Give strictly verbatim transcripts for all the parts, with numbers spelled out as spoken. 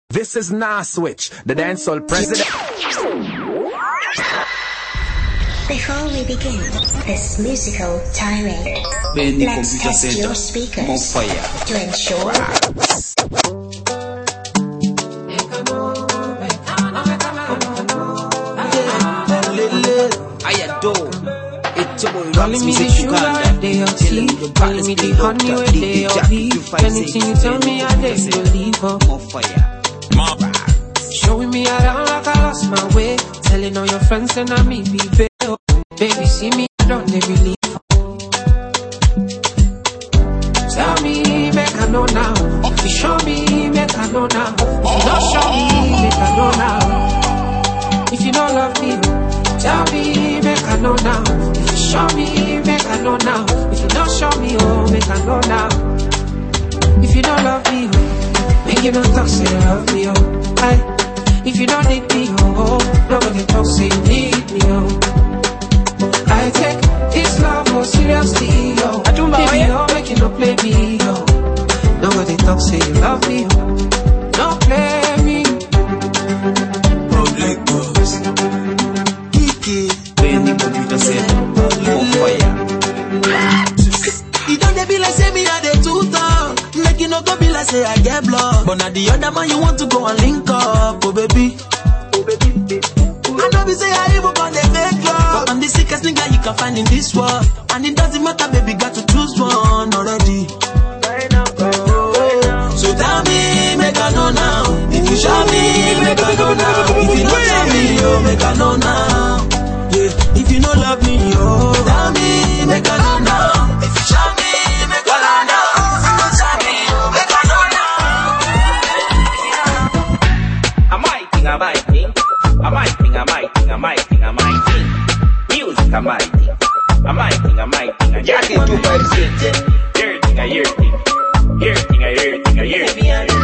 This is Nah Switch, the dancehall president. Before we begin this musical tirade, let's test your speakers to ensure. Calling me the sugar, they are tea. Calling me the honey, where they are tea. Anything you tell me, I just believe her. More fire, more bags. Showing me around like I lost my way. Telling all your friends and I me be bail. Baby, see me, don't they believe? Tell me, make I know now. If you show me, make I know now. If you don't show me, make I know now. If you don't love me, tell me, make I know now. If you show me, make I know now. If you don't show me, oh, make I know now. If you don't love me, oh, make you don't talk, say you love me, oh. Aye. If you don't need me, oh, nobody talk, say you need me, oh. I take this love more seriously, yo. I do my way, oh, make you no play me, yo. Nobody talk, say you love me, oh. Don't play me. Public books. Kiki. When the computer said, more fire. You don't they be like say me I dey too talk. Make you no go be like say I get blocked. But now the other man you want to go and link up, oh baby. Oh baby. I know we say I even on the fake love, but I'm the sickest nigga you can find in this world. And it doesn't matter, baby, got to choose one already. Oh. So tell me, make I know now. If you show me, make I know now. If you don't tell me, oh, make I know now. Yeah. If you don't love me, oh, tell me, make I know now. If you show me, make I know now. If you don't tell me, oh, make I know now. I might think, I might think. I might think, I might think, I might think, I might think. Music, I might think. I might think, I might think, I might think. Your thing, I hear thing. Your thing, I hear thing, I hear thing.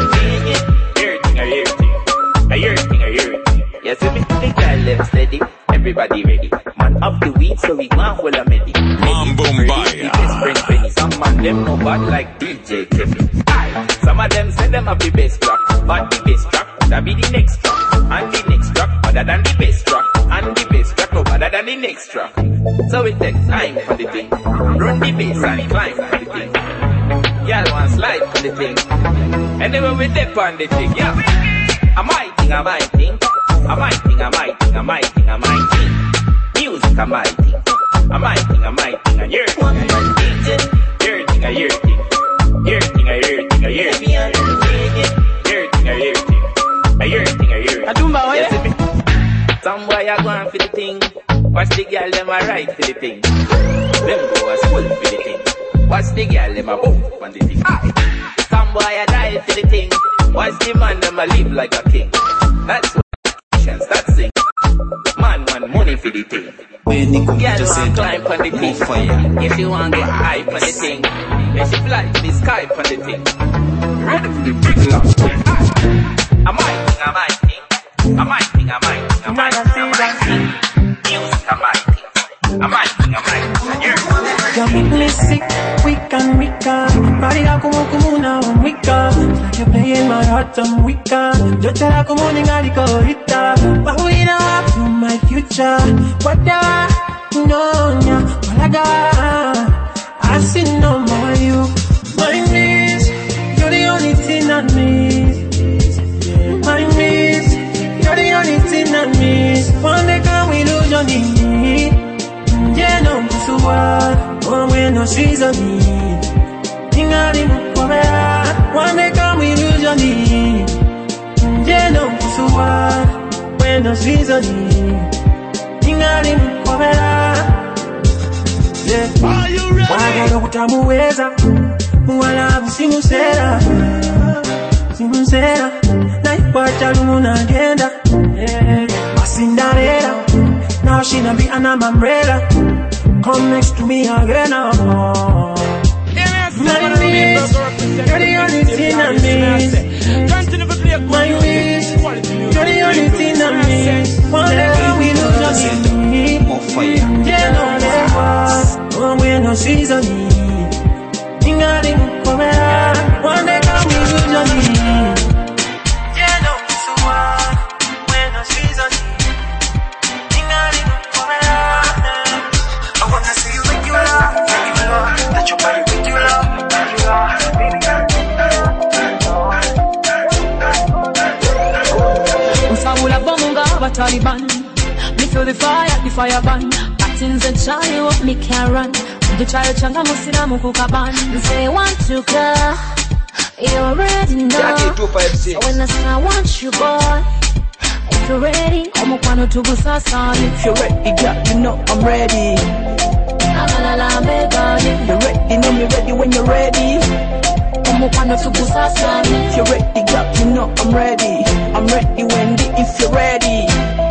Your thing, I hear thing. I hear thing, I hear thing. Yes, if the girl left steady, everybody ready. Man up the weed, so we want hold a medi. Man boom bye. Best friend Penny. Some man them no bad like D J Kevin. Some of them say them have the best track, but the best track that be the next track. And the next track better than the best track. And the best track no better than the next track. So it takes time for the thing. Run the bass and climb for the thing. Y'all want slide for the thing. Anyway we dip on the thing, yeah. I might think, I might think. I might think, I might think, I might think, I might think. Music, I might think. I might think, I might think, I hear thing, I might think. Hear thing, I hear thing. Hear thing, I hear thing, I hear thing. Hear thing, I hear thing. I hear thing, I hear thing. I do my way. Some boy a going for the thing. Watch the girl them a ride for the thing. Them go a school for the thing. Watch the girl them a boom on the thing. Some boy a die for the thing. Watch the man them a live like a king. That's what that sing. Man want money for the thing. When the computer girl said, want climb on the more thing. fire. If you want get high on the thing, then she fly to the sky on the thing. Ready for the big love. I might think, I might think. I might think, I might think, I might think, I might think. Music, I might think. I might think, I might think. Yeah. You're mentally sick, weak and weaker. Maria como como una wicca. Like you're playing my heart, I'm weaker. Yo te la como ningali ahorita. But we know up to my future. What the no, yeah, Malaga. I see no more you. My miss, you're the only thing I miss. My miss, you're the only thing I miss. One day can we lose your knee? Yeah, no, this is what. Oh, when no she's on me. Ningali mukobera. One day can we lose your knee? Yeah, no, this is what. When no she's on me. Ningali mukobera. Yeah. Are you ready? Wagalo kutamuweza. Wala simusera. Simusera. Naipacha lumuna agenda. Yeah. Masindarera. Now she not be an umbrella. Come next to me again. Oh. My miss, you're the only thing I miss. My miss, you're the only thing I miss. One day we lose your knee. More fire. Yeah, no, never. Oh, when no season. One day we lose your knee. Yeah, no. Taliban. Me feel the fire, the fire burn. Patins and Charlie, what me can run. The child changa musina mukukaban. Say want to go, you already know. So when I say I want you, boy, if you're ready, I'm a one to go sasani. If you're ready, girl, you know I'm ready. You're ready, know me ready when you're ready. I'm a one to go sasani. If you're ready, girl, you know I'm ready. I'm ready, Wendy, if you're ready.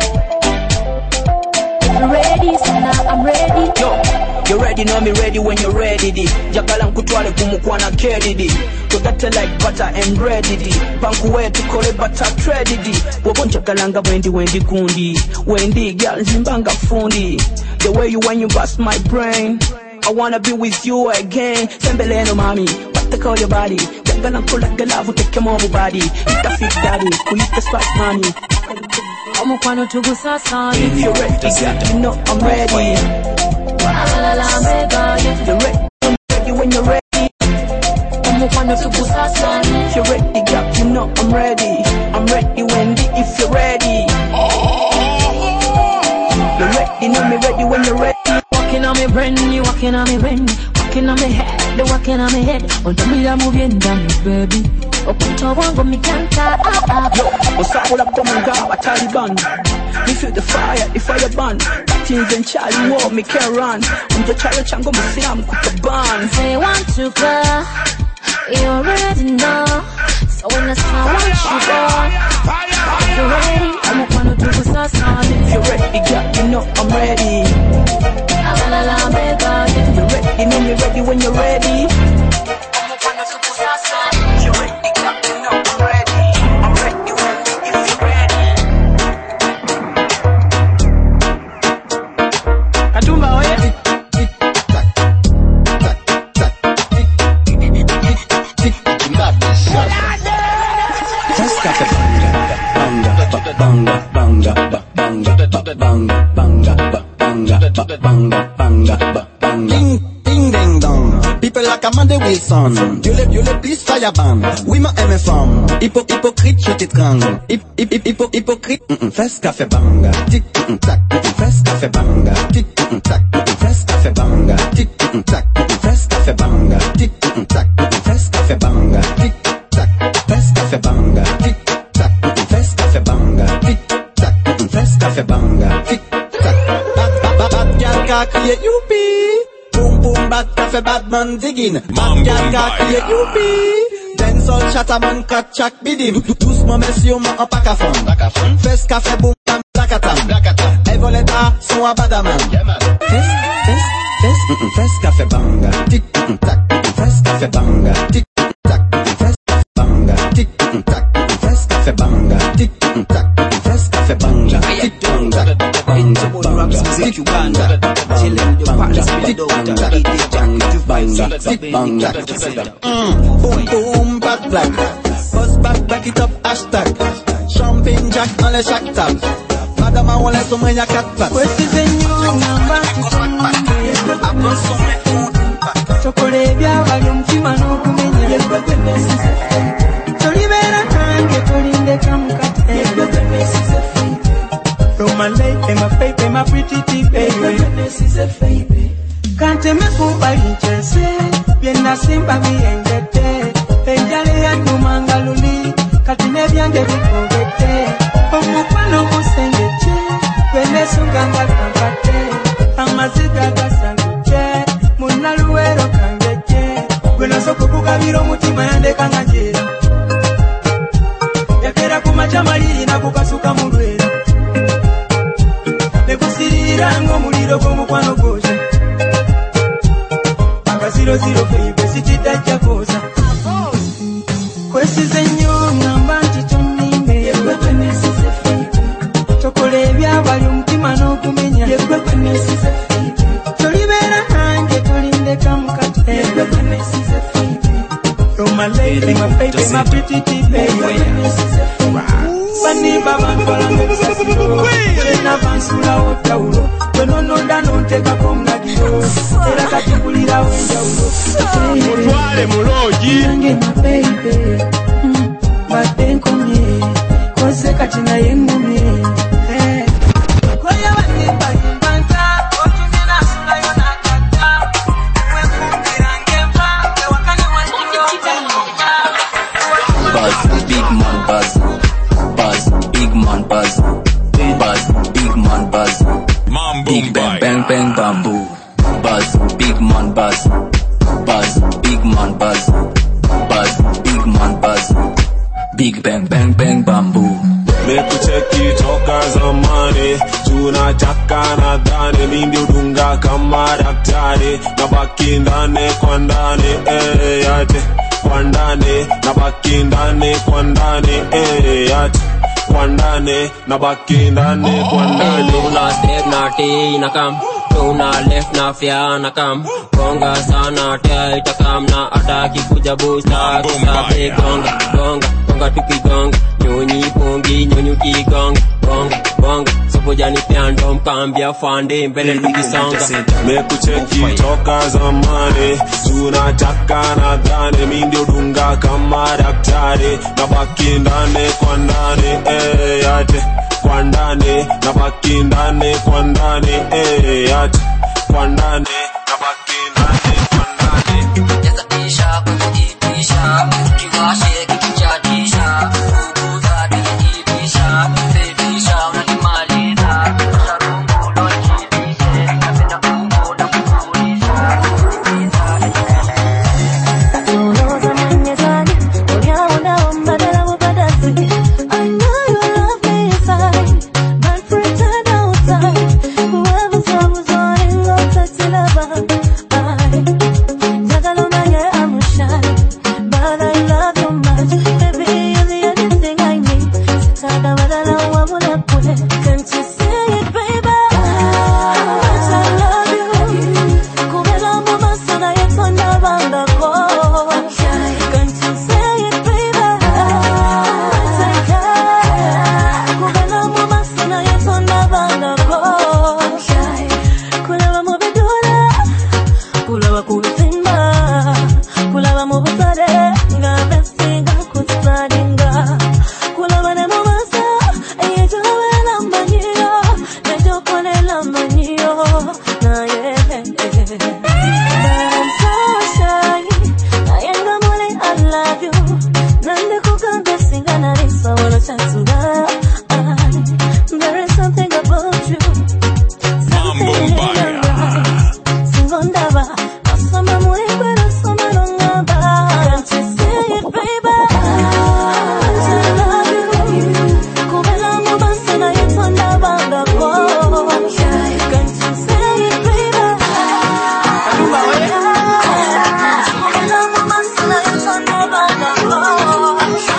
If you're ready, so now I'm ready. Yo. You ready, know me ready when you're ready di. Jagala nkutwale kumukwana kedi di. Tugate like butter and bread di. Bankuwe tukole butter thread di. Wabonja kalanga wendi wendi kundi. Wendi girl zimbanga fundi. The way you when you bust my brain, I wanna be with you again. Sembele no mami, what they call your body. Jagala nkula galavu take your mobile body. Ita fit daddy, kuita spot money. I'm a one to go sasani. If you're ready, girl, you know I'm ready. You're ready when you're ready. I'm a one to go sasani. If you're ready, girl, you know I'm ready. I'm ready, Wendy, if you're ready. You're ready, know me ready when you're ready. Walking on me brain, you walking on me brain. Walking on me head, the walking on me head. On the middle moving down, baby. Okuto wango mi kanta. Yo, osakula komunga wa Taliban. Me feel the fire, the fire burn. Patins and Charlie walk, me can run. I'm the child chango me see I'm kukaban. Say want to go, you already know. So when I say I want you, boy, if you're ready, I'm a one to go sasani. If you're ready, girl, you know I'm ready. You're ready, know me ready when you're ready. I'm a one to go sasani. If you're ready, girl, you know I'm ready. I'm ready when if you're ready. Katumba oye. First got the banga, banga, banga, banga, banga, banga, banga, banga, banga, banga, banga. Ding, ding, ding, dong. People like Amanda Wilson. You le, you le, please fire ban. Oui, ma aime femme. Hypo, hypocrite, je t'étrangle. Hip, hip, hip, hypo, hypocrite. Mm-mm, fes café banga. Tic, mm-mm, tac, mm-mm, fes café banga. Tic, mm-mm, tac, mm-mm, fes café banga. Tic, mm-mm, tac, mm-mm, fes café banga. Tic, mm-mm, tac, mm-mm, fes café banga. Tic, tac, fes café banga. Tic, tac, mm-mm, fes café banga. Tic, tac, mm-mm, fes café banga. Tic, tac. Bad, bad, bad, bad, gal ka kriye youpi. Boom boom bad café bad man digging. Bad gal ka kriye youpi. Dancehall chataman kat chak bidim. Doucement messieurs man en pack à fond. Fes café boom tam blakatam. Evoleta son abadaman. Fes, fes, fes, mm-mm, fes café banga. Tic, mm-mm, tac, mm-mm, fes café banga. Tic, mm-mm, tac, mm-mm, fes café banga. Tic, mm-mm, tac, mm-mm, fes café banga. Tic, mm-mm, tac, mm-mm, fes café banga. Tic, mm-mm, tac, banga, banga, tic, banga, banga, tic, banga, banga. Boom boom bad black. Buzz back back it up hashtag. Champagne jack on le shack tap. Madame on laisse au moins y'a quatre pattes. Chocolate bia wali mtima n'okumenya. Tolibera nange tolinde kamukate. From my late and my baby and my pretty tea baby. Kante me kubali chese. Biena simba miengete. Penjale ya numangaluli. Katine byange bikogete. Omukwano musengeche. Kwene sunganga kampate. Amaziga gasanguche. Munaluwero kangeche. Kwena soko kukabiro mutima yande kangajera. Yakera kumachamali na kukasuka mulwera. Nekusirira ngo muliro gomukwano goje. Akasiro zero baby sichita chakoza. Kwesize nnyo ngamba nti tonime. Yekwekwe nesize feibe. Chokole byabali omutima n'okumenya. Yekwekwe nesize feibe. Tolibera nange tolinde kamukate. Yekwekwe nesize feibe. From my lady, my baby, my pretty tea baby. Bani baba nkola ng'ebisasiro. Tena bansula otawulo. Twenonoda n'onteka komulagiro. Era katugulira wenjawulo. Mutwale mulogi. Nange my baby. Badde nkomye. Koze kati naye ngumye. mekucheki toka zamani, tunataka nadhani mimi ndio dunga kama daktari, nabaki ndani kwa ndani eh yate, kwa ndani nabaki ndani kwa ndani eh yate, kwa ndani nabaki ndani kwa ndani. Tuna step na T na kam, tuna left na fya na kam, gonga sana tia itakam na ataki kuja booster kisabe gonga gonga gonga tukigonga nyonyi pongi nyonyi kigonga gonga gonga sopojani piando mkambia fande mbele tukisonga. Mekucheki toka zamani, tunataka nadhani mimi ndio dunga kama daktari, nabaki ndani kwa ndani eh yate, kwa ndani nabaki ndani kwa ndani eh yate, kwa ndani nabaki ndani kwa ndani. Jazaisha kujitisha kiwashe kichatisha kubuza dijitisha fedisha unanimaliza sarungu lojitishe napenda kumo na kufurisha Tuloza manyezani uliaona mbadala mbadasi. I know you love me inside, but pretend outside. Whoever's always wanting love, touch your lover. I Jagalo manye I'm shy, but I love you much. Baby, you're the only thing I need. Sitada badala wabula kule. Can't you say it, baby? How much I love you. Kubela mama sana yetonda banda ko. Can't you say it, baby? How much I care. Kubela mama sana yetonda banda ko. Kulaba mubidula, kulaba kubitimba, kulaba mubutale, nga besinga kutsadinga. Kulaba ne mumasa, eyejowe la manyo, nejokone la manyo, na ye. But I'm so shy, nayenga mole I love you, nande kukambe singa na risa wala chantunga. There is something about you, something in your eyes. Singondaba, asama mule kwera sama nongaba. Can't you say it, baby? I love you. Kubela mubasa na yetonda banda ko. Can't you say it, baby? Kubela mubasa na yetonda banda ko.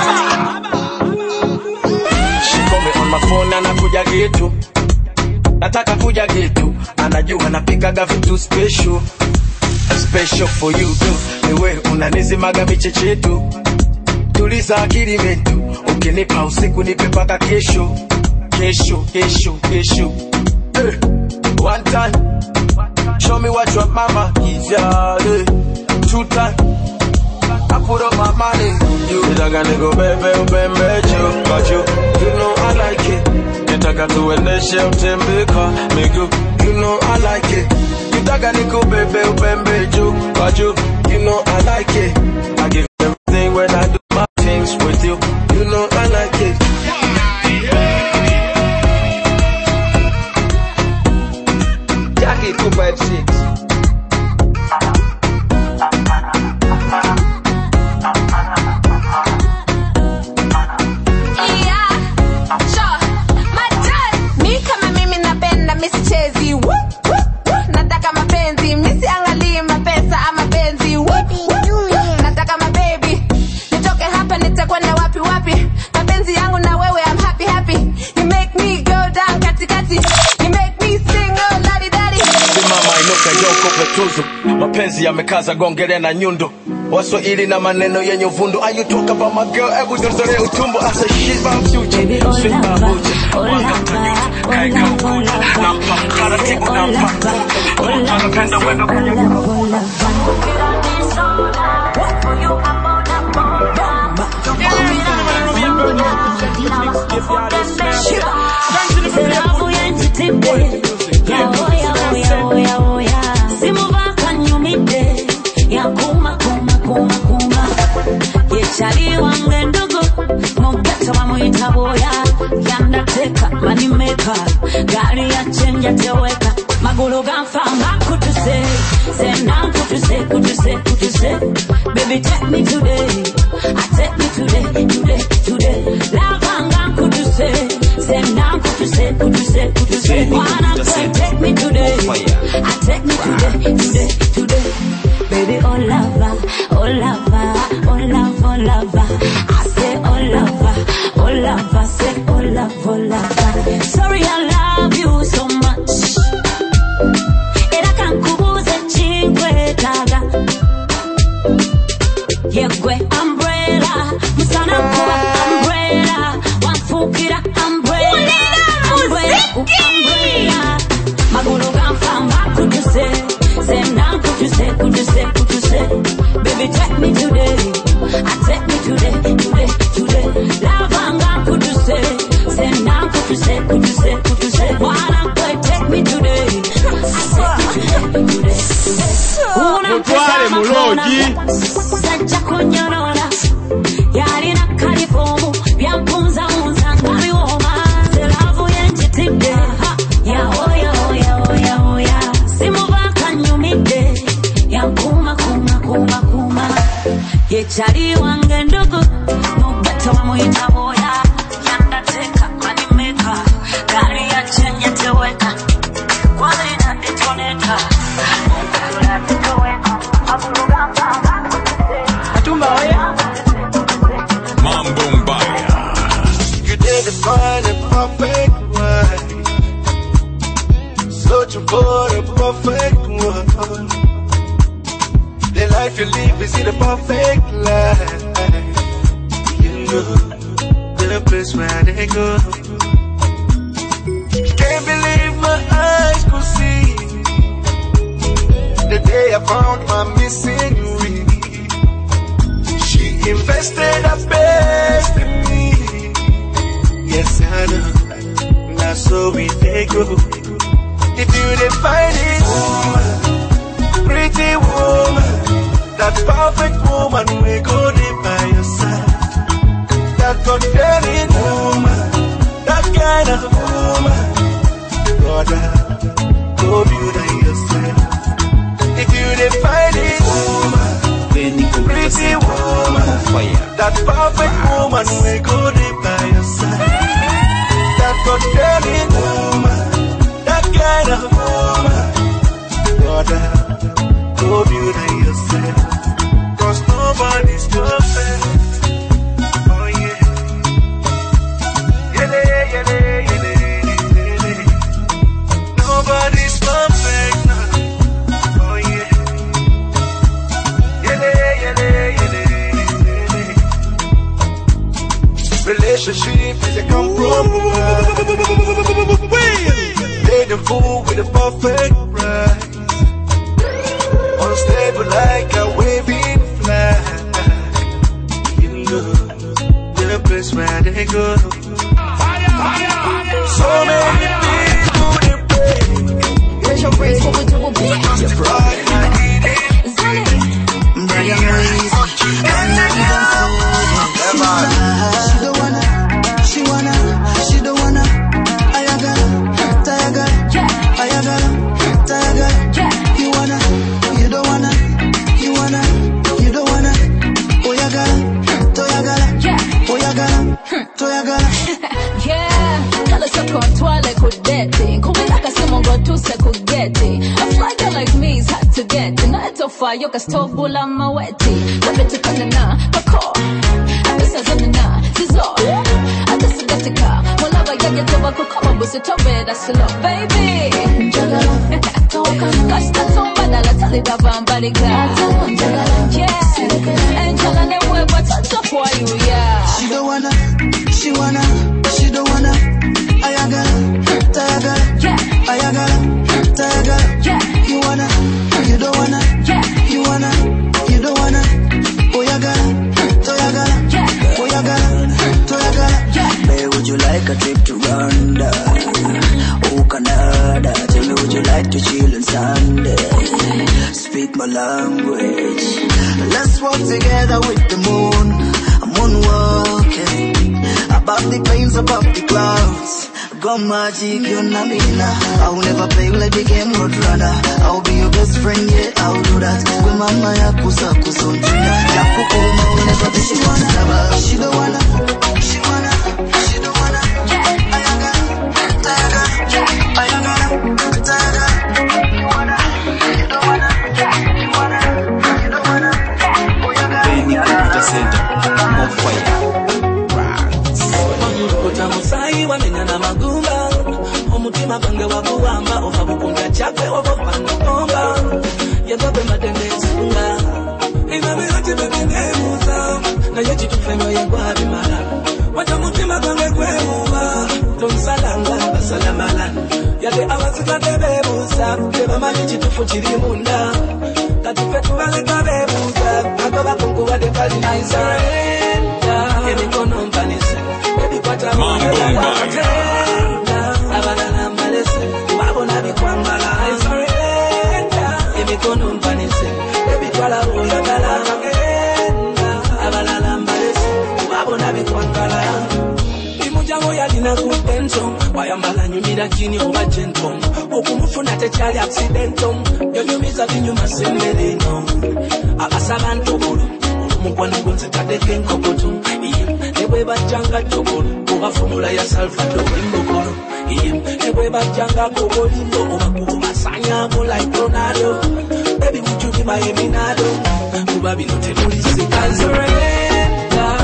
She call me on my phone na nakuja gitu, nataka kuja gitu, anajua napikaga vitu special, special for you too. Niwe unanizimaga michechetu, tuliza akili metu, ukinipa usiku nipe paka kesho, kesho, kesho, kesho. Hey, one time, show me what your mama gives ya. Hey, two time, I put up my money. You nitaka niko bebe ubembe juu kwa juu, you know I like it. Nitaka tuendeshe utembeka miguu, you know I like it. Nitaka niko bebe ubembe juu kwa juu, you know I like it. I give everything when I do my things with you, you know I like it. Jackie two five six. Chezi woo, woo, woo. Nataka mapenzi misi angalie mapesa ama penzi woo, woo. Nataka mababy nitoke hapa nitakwenda wapi wapi, mapenzi yangu na wewe I'm happy happy. You make me go down kati kati, you make me sing oh ladi dadi. Mama inuka yoko petuzo, mapenzi yamekaza gongele na nyundo, Waswahili na maneno yenye uvundo. Are you talk about my girl? Ebu dozore utumbo. I say shit about future, sweet babuja, wakata nyuto, kaika ubuja, nampa, karatibu nampa, umutana penda wendo kanya kubuja. Chali wange ndugu Mugeta wa muita boya Yanda teka money maker Gari ya chenja teweka Magulu ganfanga kutuse Say now kutuse kutuse kutuse Baby take me today I take me today today today Lavanga kutuse say, could you say, could you say? Wanna say, take me today. I take me today, today, today. Baby, oh lover, oh lover, oh lover, oh lover. I say, oh lover, oh lover, say, oh lover, oh lover. Sorry, I love you so much. Era kankubuza chingwe taga. Yegwe umbrella, musana kuba umbrella, wafukira umbrella, umbrella, umbrella. Magulu gamfamba, could you say? Say now, could you say, could you say, could you say? Baby, take me today. I take me today, today, today. Lavanga, could you say? Say now, could you say, could you say, could you say? Wanna play, take me today. I take me today, today, today. Mutwale mulogi. Sajja kunyonona. Yali na kalifomu. Byampunza unza ngabiwoma. Selavu yenjitide. Ya oya oya oya oya. Simuva kanyumide. Yankuma kuma kuma kuma. Yechali wange ndugu. Mubata wa muhita boya. Yandateka manimeka. Gari ya chenye teweka. Kwale na detoneta. Mambo Mbaya. You didn't find a perfect one. Searching for the perfect one. The life you live is in a perfect life. You know the place where they go. Can't believe my eyes could see the day I found my missing ring. She invested her best in me. Yes, I know. Now so we take go. If you didn't find it, woman, pretty woman, that perfect woman, we go there by your side. That God-fearing woman, that kind of woman, brother, go beauty yourself. If you didn't find it, woman, pretty woman, that perfect woman, we go there by your side. That God-fearing woman, that kind of woman, brother, go beauty yourself. Cause nobody's perfect. Oh yeah. Yeah, yeah, yeah, yeah, yeah. Nobody's perfect now. Oh yeah. Yeah, yeah, yeah, yeah, yeah. Relationship is a compromise. They the fool with a perfect price. Unstable like a waving flag. You know the place where they go. So many people they pray. Where's your praise? What would you be? Your pride I need it. Brian Reese, she don't wanna, she wanna, she don't wanna. Ayagala, Tayagala, Ayagala, Tayagala. You wanna, you don't wanna, you wanna, you don't wanna. Oyagala, Toyagala, Oyagala, Toyagala. Yeah, kala chako twale kudeti. Kumilaka simu ngotuse kugeti. A fly girl like me is hard to get. Na etofa yoka stobula maweti. Labetu kanana, pako. Abisa zanana, sizo. Atasi gatika. Mulaba yage toba kukoma busi tobe. That's love, baby. Jagala, kasta tomba dala tali da bambalika. Yeah, angela newe batata for you, yeah. She don't wanna, she wanna, she don't wanna. Ayagala, Tayagala, yeah. Ayagala, Tayagala, yeah. You wanna, you don't wanna, yeah. You wanna, you don't wanna. Oyagala, Toyagala, yeah. Oyagala, Toyagala, yeah. Babe, would you like a trip to Rwanda? Oh, Canada. Tell me, would you like to chill on Sunday? Speak my language. Let's walk together with the moon. I'm moonwalking above the plains, above the clouds. Go magic, you know me now. I will never play like the game Roadrunner. I'll be your best friend, yeah, I'll do that. When mama ya kusa kusontrina, ya kukuma will never be. She wanna, she don't wanna, she wanna, she don't wanna. Yeah, I got. Mai wamenya na magumba omutima bange wakuwamba ohabukunda chakwe obopanda bomba yababe madende sunga Ibabe hati bebine muza na yechi tufenyo yegwa bimara Wacha mutima bange kwemuwa Tonsalanga basalamala Yade awasika bebebuza Keba manichi tufuchiri munda Katife tuwale kabebuza Akoba kungu wade pali na isarenda Emikono mpanise Baby pata mwela watenda Abana na malese Wabona bikwangala Isarenda Emikono mpanise Baby twala uya gala Agenda Abana na malese Wabona bikwangala Imujango ya dina kutenso Wayambala nyumira kini oba gentle Okumufuna techali accidental Yonyumiza vinyuma semmeleno Abasabantu bulu Mugwana gonze kadeke nkokoto Ebwe bajanga chokolo Oba formula ya salfado imbokolo Ebwe bajanga kogolimbo Oba kuba sanyamo like Ronaldo Baby would you be my eminado Kuba binote mulisi Kanzurenda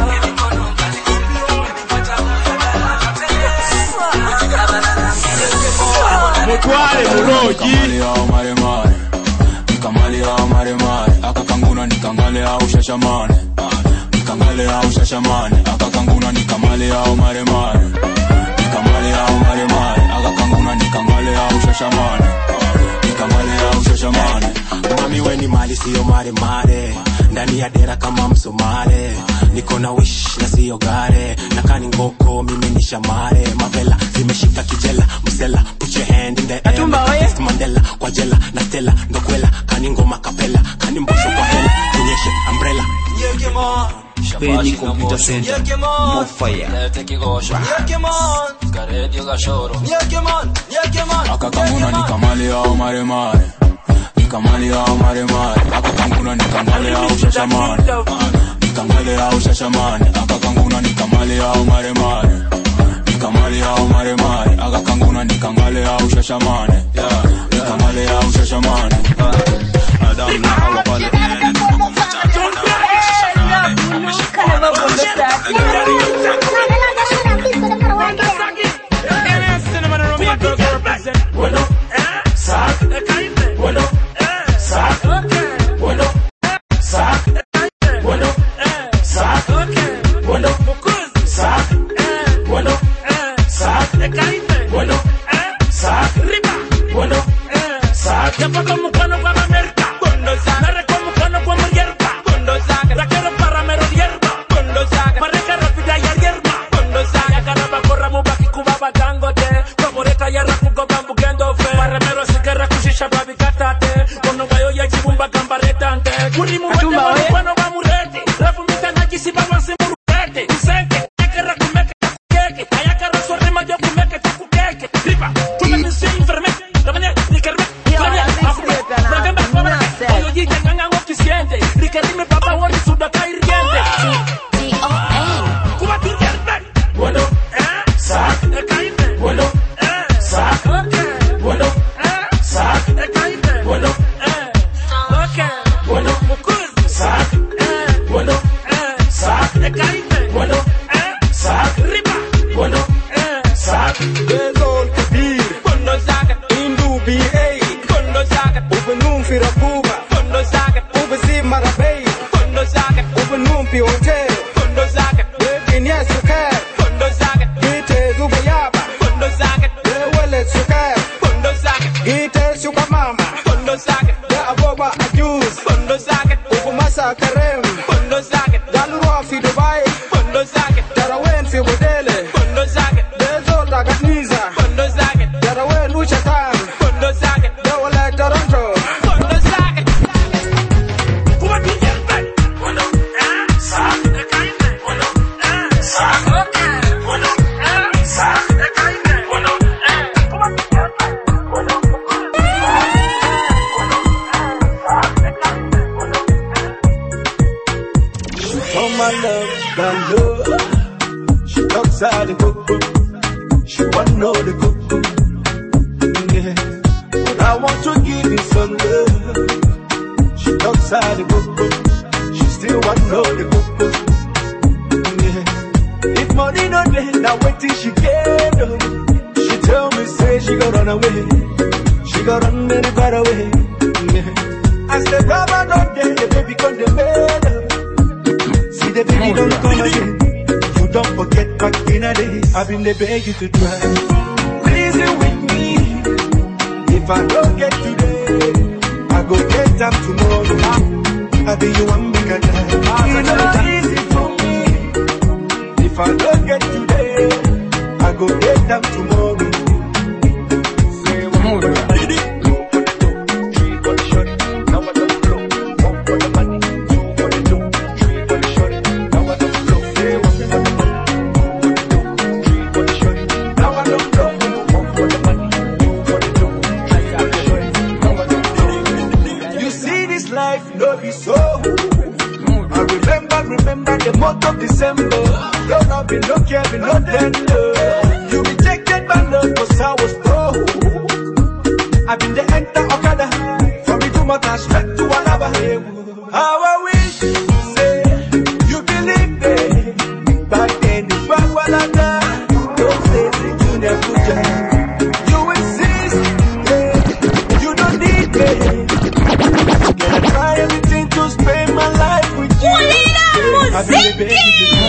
Mutwale muloji mare mare Nikamale au mare mare Akakanguna nikangale au shashamane Nikangale au shashamane Akakanguna nikamale au mare mare Nikamale au mare mare Akakanguna nikangale au shashamane Nikamale au shashamane Mami weni mali siyo mare mare Ndani ya dera kama msomare Niko na wish na siyo gare Nakani ngoko mimi ni shamare Mavela zimeshika kijela Msela put your hand in the air Test Mandela kwa jela na stella Ndokwela kani ngoma kapela Kani mbosho kwa hela Kunyeshe umbrella Peni Computer Center Mofire Akakanguna nikamale au mare mare Nikamale au mare mare Akakanguna nikamale au shashamane Nikamale au shashamane Akakanguna nikamale au mare mare Nikamale au mare mare Akakanguna nikamale au shashamane Nikamale au shashamane Adam na hawa pale Bueno, sac, bueno, sac, bueno, sac, bueno, sac, bueno, sac, bueno, sac, bueno, sac, bueno, sac, ya pa como cuando va a merca, cuando sac, me como cuando como hierba, cuando sac, la quiero para mero hierba, cuando sac, para que rápida y hierba, cuando sac, ya caramba corra mu baki kuba batangote, favorita ya rapuko bambukendo fe, para mero sikera kushisha babi katate, cuando vayo ya chibumba kambaretante, kurimu wende cuando va murete, rapu mitana kisiba wansi murete, usenge, ekera kumeke keke, ayakara sorrima yo kumeke takukeke, riba, tuna nisi enfermete, la mañana ni kerme, Ricarime papa wani sudaka irgente T O N Kuma turgente Bueno, eh, sac, e caite Bueno, eh, sac, ok Bueno, eh, sac, e caite Bueno, eh, ok Bueno, mukuz Sac, eh, bueno, eh, sac, e caite Bueno, eh, sac, riba Bueno, eh, sac Bezol kabir Kondo sac, indu B A Kondo sac, ubenum firapuba Kondo sac, ubesi marabei Kondo sac, ubenum pi hotel Kondo sac, beginya sukar Kondo sac, gite zubayaba Kondo sac, bewele sukar Kondo sac, gite sukamama Kondo sac, de aboba ajuz Kondo sac, ubumasa karem Kondo sac, dalurwa fi Dubai Kondo sac, darawen fi modele Kondo sac, bezol daganiza Kondo sac, darawen uchatan Kondo sac, dewale Toronto Kondo sac Kuma tujerbe Bueno, eh, sac, e kainde Bueno, eh, sac, ok Bueno, eh, sac, e kainde Bueno, eh, kuma tujerbe Bueno, Oh my love, my love. She talks out the cocoa. She wanna know the cocoa. Yeah, but I want to give you some love. She talks out the cocoa. She still wanna know the cocoa. Yeah, if money not there, Now wait till she get up. She tell me, say she gon' run away. She gon' run very far away. I said, Baba, don't get the baby gon' the bed. See the baby don't come again. You don't forget back in the days. I've been the beg you to try. Reason with me. If I don't get today, I go get them tomorrow. I be you one bigger time. It's not easy for me. If I don't get today, I go get them tomorrow. Say one more. The month of December, don't have been no care, been no tender. You rejected my love, cause I was broke. I've been the enter Okada, from me to my straight to another. How I wish, say, you believe me. Back then, the back while I die, don't say it to the future. You insist, yeah, you don't need me. Can I try everything to spend my life with you? I've been the baby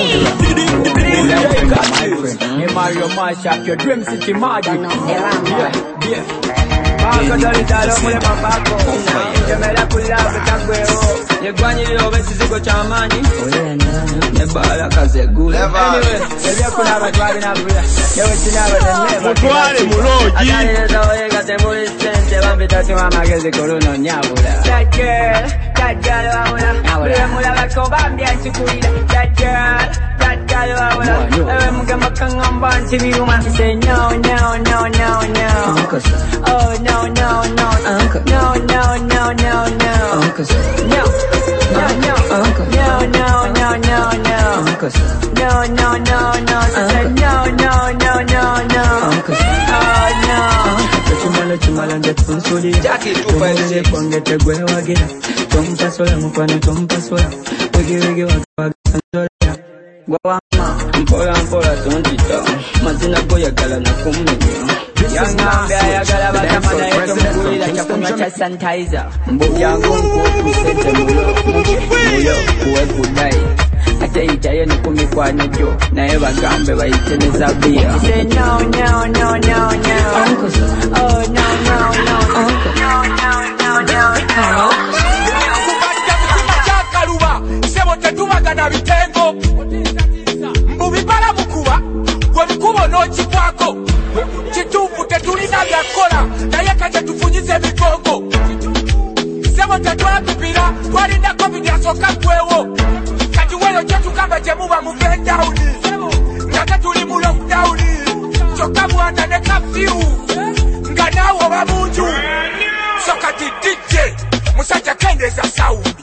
Hey Mario Mashup, your dream city magic. Yeah, yeah. Paco Dolitalo, mule papako. Yemela kula kutakweho. Yegwanyi liyo besi ziko chamani. Nebala kaze gule. Anyway, yebya kuna batwali na bula. Yewe tinaba teneba. Mutwale muloji. Atali leza oyega tembuli sente. Bambita tuma magezi kuluno nyabula. That girl, that girl wabula. Mule mula bako bambi anchikulila. That girl, that girl wabula. Ewe muge makangamba anchibiruma. Say no, no, no, no, no. Oh no, no, no, no, no, no, no, no, no. No. No, no, no, no, no, no, no. No, no, no, no, say no, no, no, no, no. Oh no. Chumala chumala ngetunsuli. Jackie tu pa ile ponge tegwe wagira. Tompa sola mukwana tompa sola. Wigi wigi wagira. Gwama mpola mpola tontita. Mazina goya gala na kumenya. Yangambe ayagala batamana yeto mugulira chakunywa cha sanitizer. Mbuyangu nkuku sente mulo. Mulo kuwe kudai. Ate itaye nukumikwano jo. Naye bagambe bayiteneza bia. Say no, no, no, no, no. Oh no, no, no, no. No, no, no, no, no. Kubajja mutima kyakaluba. Sebo tetubagana bitengo. Mbubibala mukuba. Gwe bikubo n'okikwako. Kituufu tetulina byakola naye kanje tufunyize ebigongo. Sebo tetwapipira twalinda covid asooka gwewo. Kati weyo kye tugamba gye muba muve down. Nga tuli mu lockdown. Kyokka bwana ne kafyu. Nga naawe oba munju. So kati D J musajja kendeeza sound.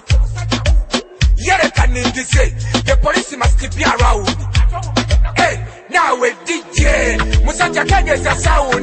Yerekanigize the police must be around. Hey, nawe D J musajja kendeeza sound.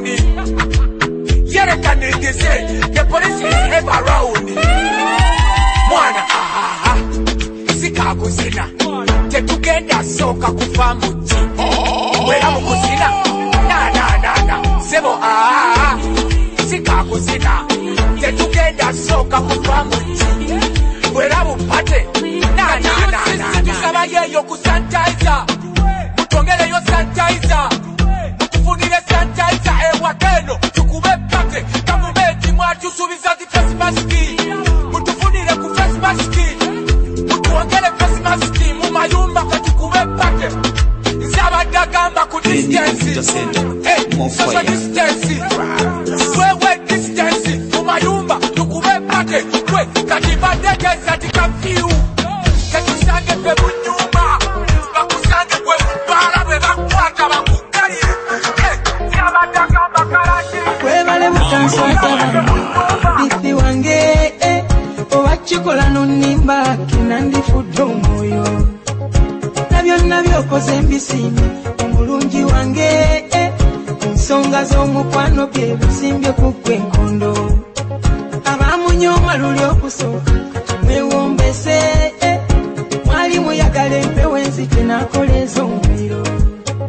Yerekanigize the police is ever around. Mwana aha sikakuzina tetugenda soka kufa muti wera mukuzina na na na na sebo aha sikakuzina tetugenda soka kufa muti wera mupate na na na na tusaba yeyo ku sanitizer mutongere yo sanitizer mutufunire sanitizer ewa keno tukube pate kamubeti mwatu subiza di face mask mutufunire ku face mask mutuongere face mask mu mayumba katukube pate nzaba dagamba ku distance hey social distance wewe distance mu mayumba tukube pate kwe katiba deke zati kafiu katusange pe bunyumba bakusange kwe bara be bakwata bakukali hey nzaba dagamba karachi kwebale mutansota bithi wange eh owachikola nonimba kinandifudde omwoyo nabyo nabyo koze mbisime omulungi wange eh ensonga z'omukwano bye bisimbye ku kwenkondo abamunyoma luli okusooka mwewombese eh mwali muyagala empewo enzite nakoleza omuliro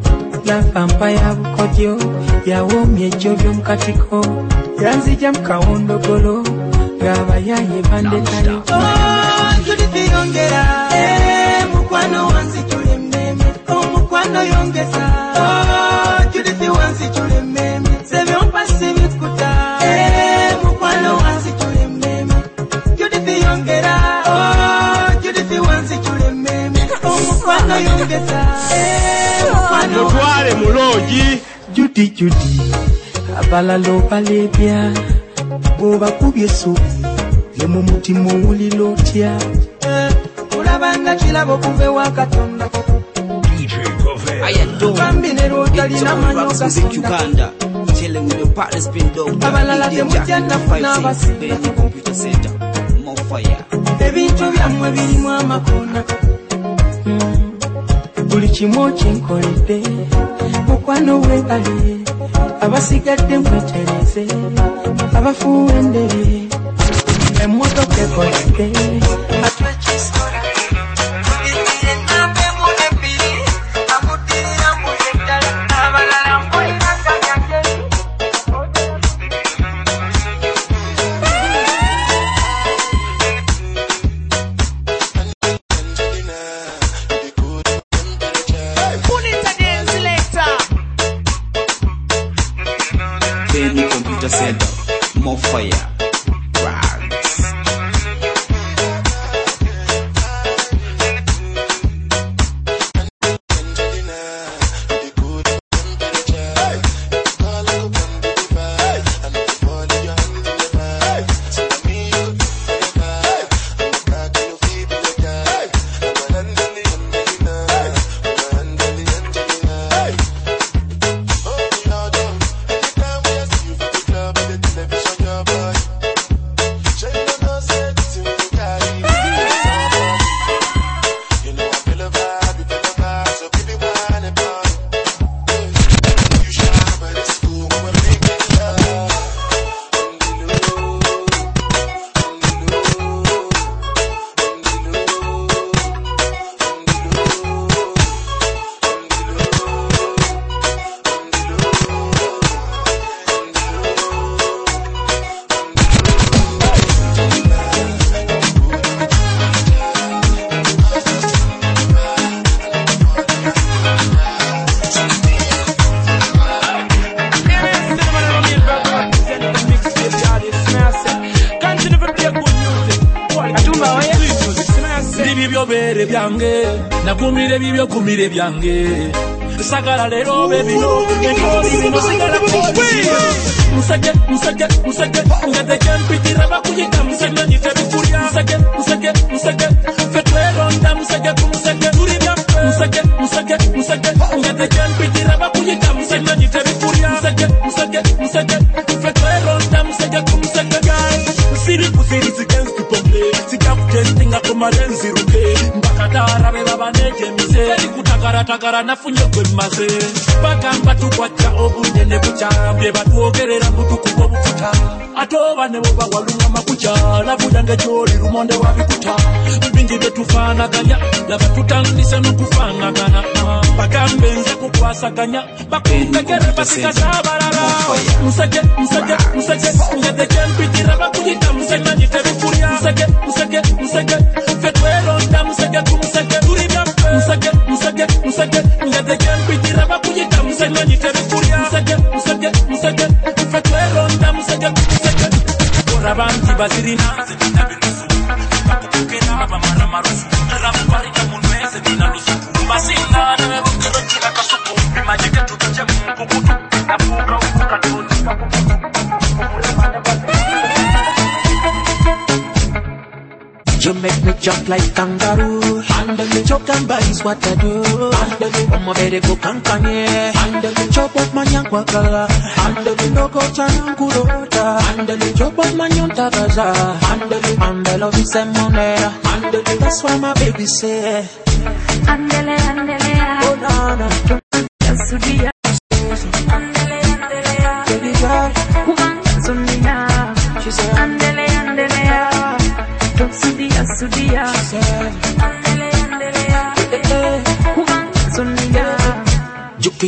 La vampire bukodyo yawomye ejjo by'omukatiko yanzija mukawondogolo ng'abayaye bandekayo. Oh, Judith yongera eh mukwano wanzijule mmeme omukwano yongeza. Oh, Judith wanzijule mmeme sebyompa sibikuta eh mukwano wanzijule mmeme Judith yongera. Oh, Judith wanzijule mmeme omukwano yongeza eh mukwano mutwale muloji. Judy Judy abalalo balebya oba kubyesu ye mu mutima owulira otya olabanga kirabo kuve wa Katonda D J Gove bambinero talina manyo Uganda chilling with your partner spin dog abalala temutya nafuna abasinga computer center more fire ebintu byammwe birimu amakona buli kimu kinkoledde mukwano webale abasigadde mwetereze abafuuwa endere emmotoka ekoledde atwekisora idire nambe munebbiri amudirira muyeddala abalala mpoyiranganyageri. Benny Computer Center, more fire. Rags. Nakumire bibyo kumire byange sagala lero bebino ekoli bino sigala kwe musage musage musage ngade champitira bakuyita musage nitebikulya musage musage musage fetwero nda musage kumusage turi byampe musage musage musage ngade champitira bakuyita musage nitebikulya musage musage musage fetwero nda musage kumusage guys siri kusiri against the public sikakutestinga komalenzi ruke mbakatara beba baneje mise kutakara takara nafunye kwemaze bagamba tukwacha obunene bucambye batwogerera mutukuko bufuta atoba ne boba walunga makucha lavudange choli rumonde wabikuta bingi betufana ganya laba tutandise no kufanga gana bagambe nze kukwasaganya bakungegere basikasabarara musage musage musage ngade champitira bakuyita musage nitebikulya musage musage musage fetwero nda musage kumusage turi byampe musage musage musage ngade champitira bakuyita musage nitebikulya musage musage musage fetwero nda musage kumusage orabanti bazirina zitabirufu bakukera bamara marufu ramubarika munweze binarufu basinga na bukero kila kasuku majike tutaje kukutu nafuka ukatuni You make me jump like kangaroo. Handle me, choke and bite is what I do. Handle me, I'm a very good kankanye. Handle me, chop up my young wakala. Handle me, no go chan kurota. Handle me, chop up my young tagaza. Handle me, handle me, some monera. Handle me, that's why my baby say. Handle, handle, oh no no. Just to be a handle, handle, baby girl. Kumanga sunina. She said, handle, handle. Sudia, sudia, andele andele ya, kumanga sunia. Juki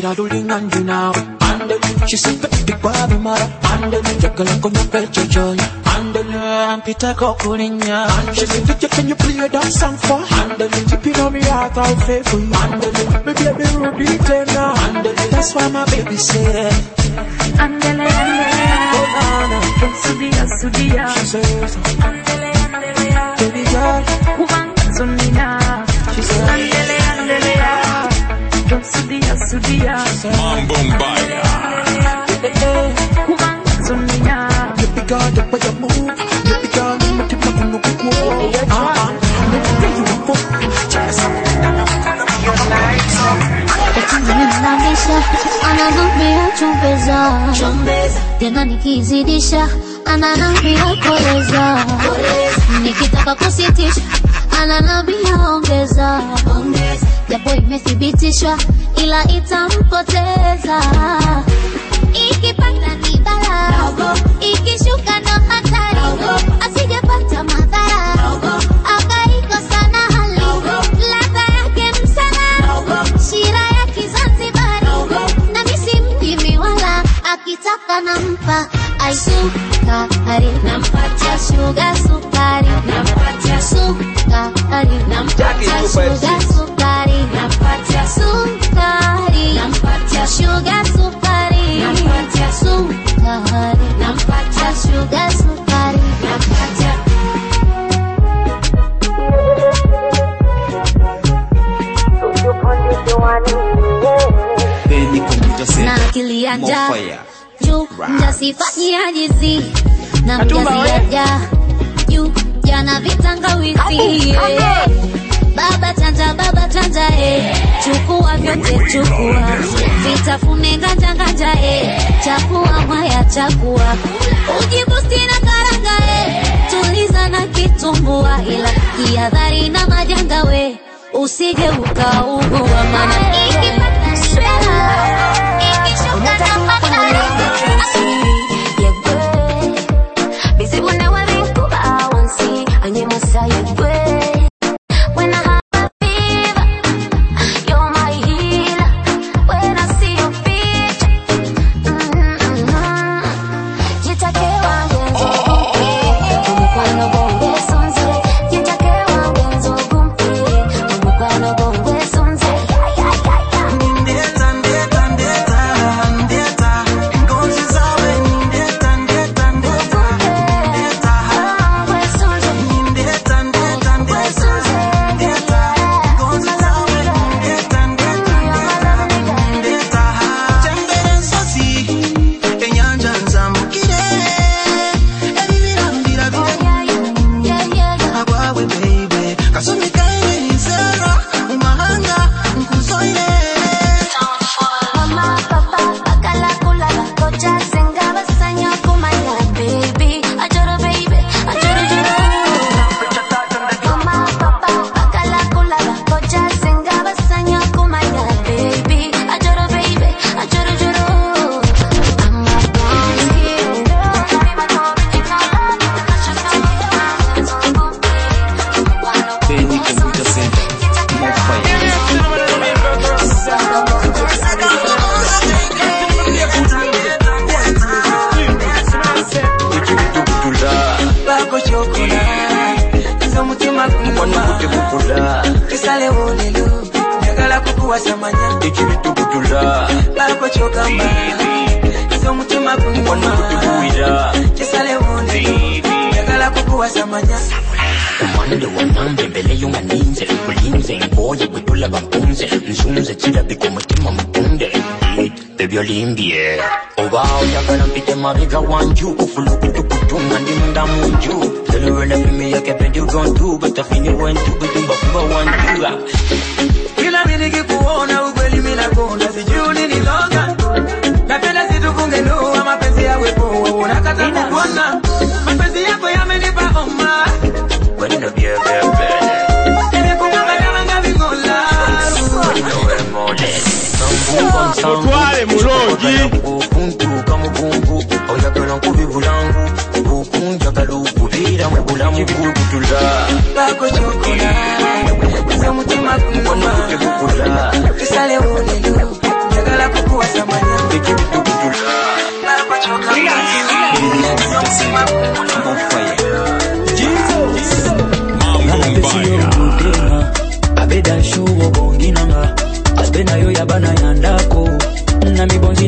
Kira duling and now. She said, baby, baby, mara. Jagala kona pecho joy. Peter Kokulinya. She said, DJ, can you play that song for? Tipping on me heart, I'll play for you. Baby, I be Rudy Tena. That's why my baby said, Andele, andele, from Sudia, Sudia. She says, Andele, andele, baby girl, woman, Zonina. She said, Andele, andele, from Sudia, Sudia. Mambo Mbaya. Woman, Zonina. Baby girl, the way you move. Baby girl, you make it look like a wall. Uh-huh. Baby, you a fool. You're nice. Ninamisha, ananambia chumbeza tena nikizidisha, ananambia koleza nikitaka kusitisha, ananambia ongeza japo imethibitishwa ila itampoteza. Ikipanda ni bala, ikishuka ndo hatari, asijapata madhara, akaikosa na hali, ladha yake msala, shira ya Kizanzibari, na misi mjimi wala, akitaka nampa aisukari, nampatia sugar sukari, nampatia sukari, nampatia sugar sukari, nampatia sukari, nampatia sugar sukari, nampatia sukari, nampatia sugar sukari, nampatia na akili ya njaa juu mjasifanyia jizi na mjaziaja juu jana vitangawizi baba chanja baba chanja eh chukua vyote chukua vitafune nganja nganja eh chakua maya chakua ujibusti na karanga eh tuliza na kitumbua ila kiadhari na majanga we usije ukaugua maana ikipata swela ikishuka na matara yegwe busy when I want to I want see anye musa yegwe when I have a fever you're my healer when I see your picture mm-hmm. Jitake wangenzo kumpi umukwano bonge sonze jitake wangenzo kumpi umukwano bonge sonze ndeta ndeta ndeta ndeta ngozi zawe ndeta ndeta ndeta ndeta hawe sonze ndeta ndeta ndeta ndeta ngozi zawe ndeta ndeta ndeta tembere nsozi enyanja nzamukire ebibirambira bire abwawe baby kasumika ibinzera mu mahanga nkuzoire mama papa bakala kulala koja senga basanya kumanya baby ajoro baby ajoro joro mama papa bakala kulala koja senga basanya kumanya baby ajoro baby ajoro joro mama Benny Computer Center, more fire. bako chokola izo mutima kumwa kisale wolelo nyagala kukuwasa manya bako chokamba izo mutima kumwa kisale wolelo nyagala kukuwasa manya Umande wanambe mbele yunga ninze Ulinze mboye witula bampunze Nzunze chila biko mutima mpunde Baby olimbie Obao yakala mpite mabiga wanju Ufulu kutu kutu nandi munda munju Lelewele fimi yake pedi ugontu Bata fini wentu kutumba kuba wantu kila minigi kuona ukweli mina kona sijuni ni loga napenda situkunge nua mapenzi ya wepo unakata kukuona mapenzi yako yamenipa homa Wendo bie bebe nimekunganga yanga vingola Wendo emole Mutwale mulogi Bukuntu kamukungu Oyakala nkubibulangu Bukunja kalukubira mwebulamu kutula bako chokola izo mutima kumwa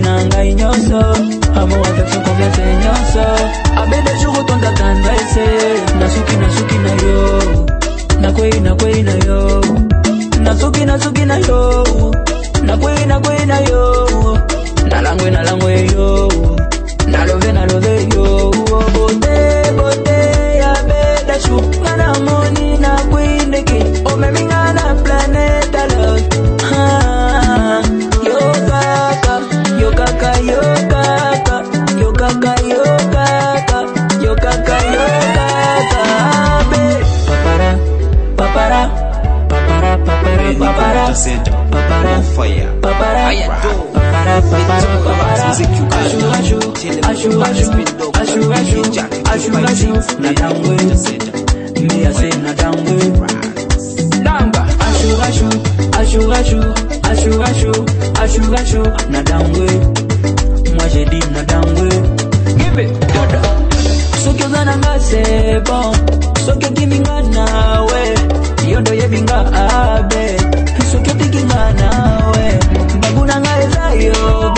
nanga inyoso amo wata confiance inyoso abebe chugo tonda tandese nasuki nasuki na yo nakwei nakwei na yo nasuki nasuki na yo nakwei nakwei na yo nalangwe nalangwe yo nalove nalove yo bote bote ya beda shu ngana moni na kwindeke o me mingana planet love ha yo kaka yo kaka yo kaka yo kaka yo kaka yo kaka yo kaka be papara papara papara papara papara center papara fire papara I adore ashu ashu ashu ashu ashu ashu na dangwe me ase na dangwe danga ashu ashu ashu ashu ashu ashu ashu ashu na dangwe moi j'ai dit na dangwe give it goda so que zana ngase bon so que kiminga nawe yondo yebinga abe so que tikinga nawe baguna ngaeza yo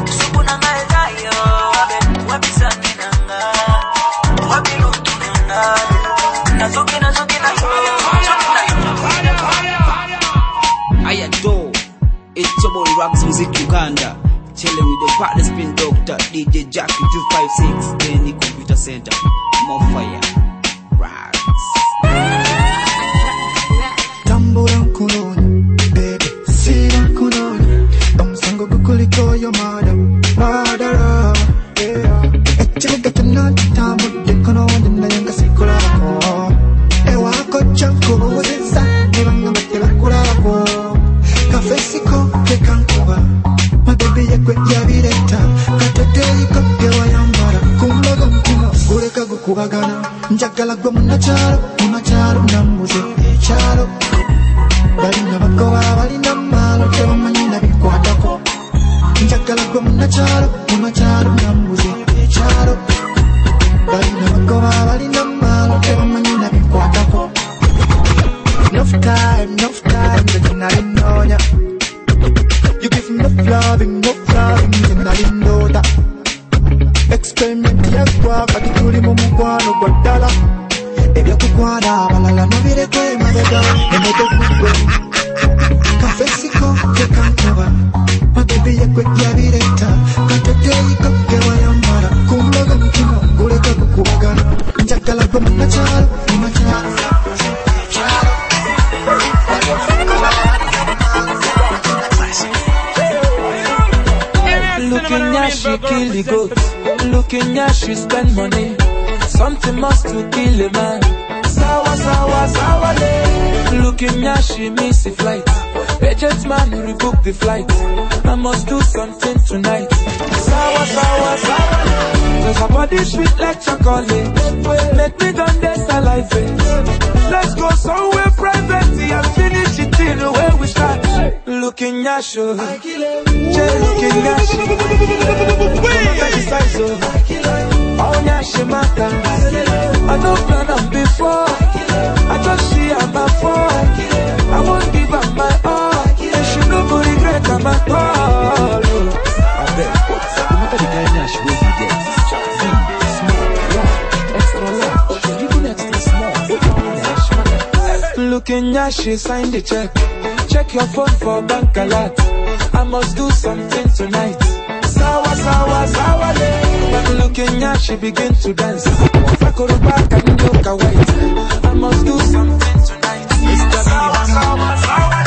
I adore. It's your boy Raps Music Uganda. Chilling with the partner spin doctor D J Jackie two five six Benny Computer Center. More fire. Raps. Tambura kunoni, baby, sira kunoni. Omsango kukuliko yo mother, mother. Yeah. Echega tunati tamu dekono wanda yanga sikula ko. Ewa ko chako wazisa, ebanga matela kula ko. Kafesiko kekankuba, my baby yekwe yabireta. Katote yiko yewa yambara, kumbaga mtino, ureka gukubagana. Njagala gwa munacharo, munacharo namuze echaro. Balina bakoba, balina malo, tewa manina bikwatako. Njagala gwa munacharo, munacharo namuze echaro. Balina bakoba, balina malo, tewa manina bikwatako. Enough time, enough time, then I didn't know ya. You give me enough loving, enough loving, then I didn't know that. Experiment ya kwa, katikuli mumukwano kwa dala. Ebya kukwada, balala nabire kwe mabega, emeto kukwe. Kafesiko, kekankuba, my baby yekwe yabireta. Katote yiko, kewa yambara, kumbaga mkino, ureka kukubagana. Njagala kwa munacharo, munacharo. Looking at she kill the goat. Looking at she spend money. Something must to kill a man. Sawa sawa sawa le. Looking at she miss the flight. Agent man rebook the flight. I must do something tonight. Sawa sawa sawa le. Cause her body sweet like chocolate. Make me done this alive. Let's go somewhere private and finish it in the way we start. Looking at you, Jay looking at you. Oh yeah, she matter. I don't plan on before. I just see her my phone. I won't give up my all. And she no go regret her my call. I bet. No matter the kind of she will be there. Looking at she signed the check. Check your phone for bank alert. I must do something tonight. Sawa sawa sawa le. But looking at she begin to dance. Fakoro back and look away. I must do something tonight. Sawa sawa sawa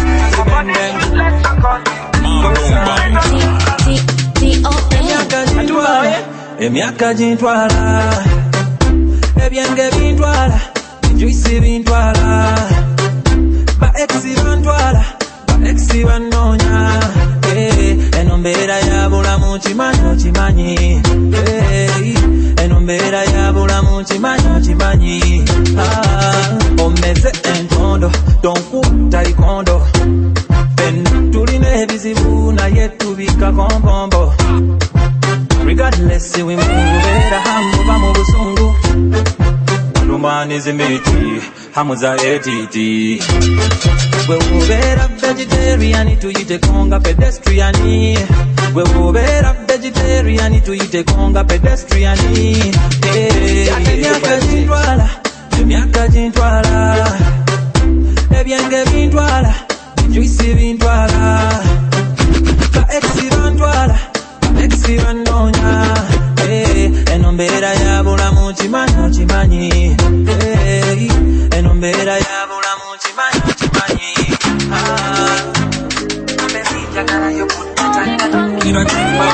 le. Emiaka jintwala, ebyenge bintwala, juisi bintwala, ba exi bantwala, ba exi banonya, eh, enombera ya bulamu chimanyi chimanyi, eh, enombera ya bulamu chimanyi chimanyi, ah, omeze entondo, donku taikondo, ben tuline bizibu na yetu bika kompombo. Regardless, we move better, hamu bamu busungu. Lumani zimiti, hamu za etiti. We move better vegetarian, to eat a conga pedestrian. we obera vegetarian tuyite konga pedestrian. Hey, miaka jintwala, miaka jintwala, ebyenge bintwala, juicy bintwala, ka exirantwala, exiranonya. Hey, enombera ya bulamu chimanyi chimanyi. Hey, enombera ya bulamu chimanyi chimanyi. Ah, amesija kana yokutanga kira chimba.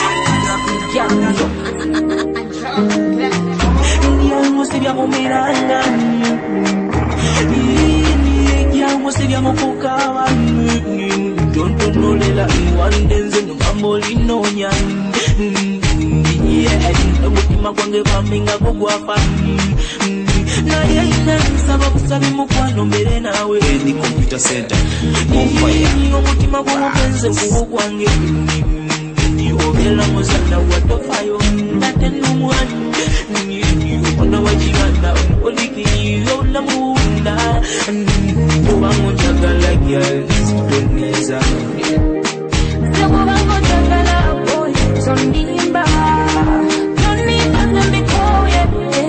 Ya musibiamo miranda. Ya musibiamo kukawa. Don't know lela one denze mambo linonya. Yeah, umutima kwange baminga kugwafa. Na yena sababu sabi mukwano mbere nawe. Ni computer center on fire. Umutima kwange kuwo kwange. Ni obela muzana watofayo. Natenu mwani. Ona wajibana oliki yola munda. Oba munjaga like girl Doniza. Sebo bango jangala boy sonimba. Sonimba zambi koye.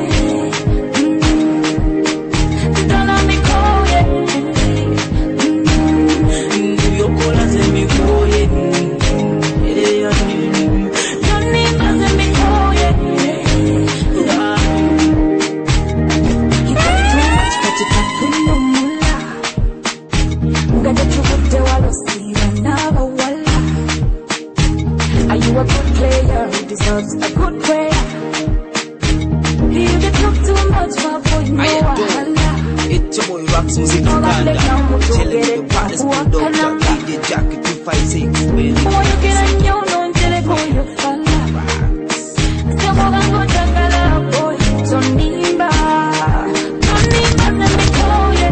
Dona mi koye. Yokola zambi koye. Sonimba zambi koye. You got too much but you can't put no mula. Ugaja chukute walosira naba wala. Are you a good player who deserves a good prayer? You get talk too much, my boy, no wahala. It's your boy Raps Music Uganda. Telling you the baddest producer, D J Jackie two five six. Boy, you get a new no until it call you fella. Sebo bango jangala boy, sonimba. Sonimba zambi koye.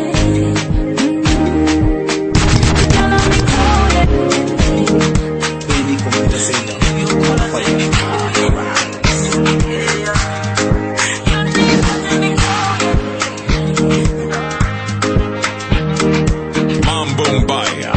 Dona mi koye. Baby computer center on fire. Mambo Mbaya.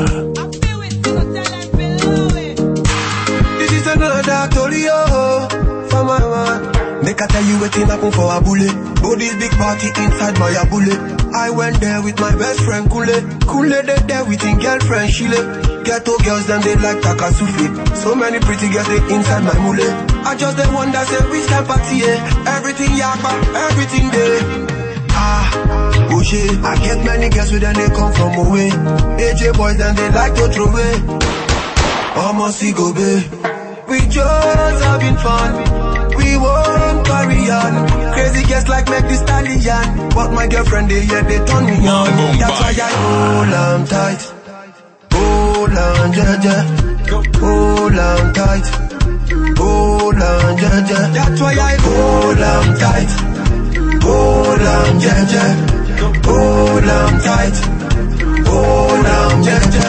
This is another Tolio for my man. Make I tell you waiting happen for a bullet. Go this big party inside my bullet. I went there with my best friend Kule. Kule they there with his girlfriend Shile. Ghetto girls them they like Takasufi. So many pretty girls they inside my mule. I just the one that say we can party, eh? Everything yakba, everything there. Ah, oh shit, I get many girls with them they come from away. A J boys then they like to throw away. Almost see go be. We just having fun. We won't carry on. Crazy girls like make this stallion. But my girlfriend they yeah they turn me on. That's why I hold on tight. Hold on, jaja. Hold on tight. Hold on, jaja. That's why I hold on tight. Hold on, jaja. Hold on tight. Hold on, jaja.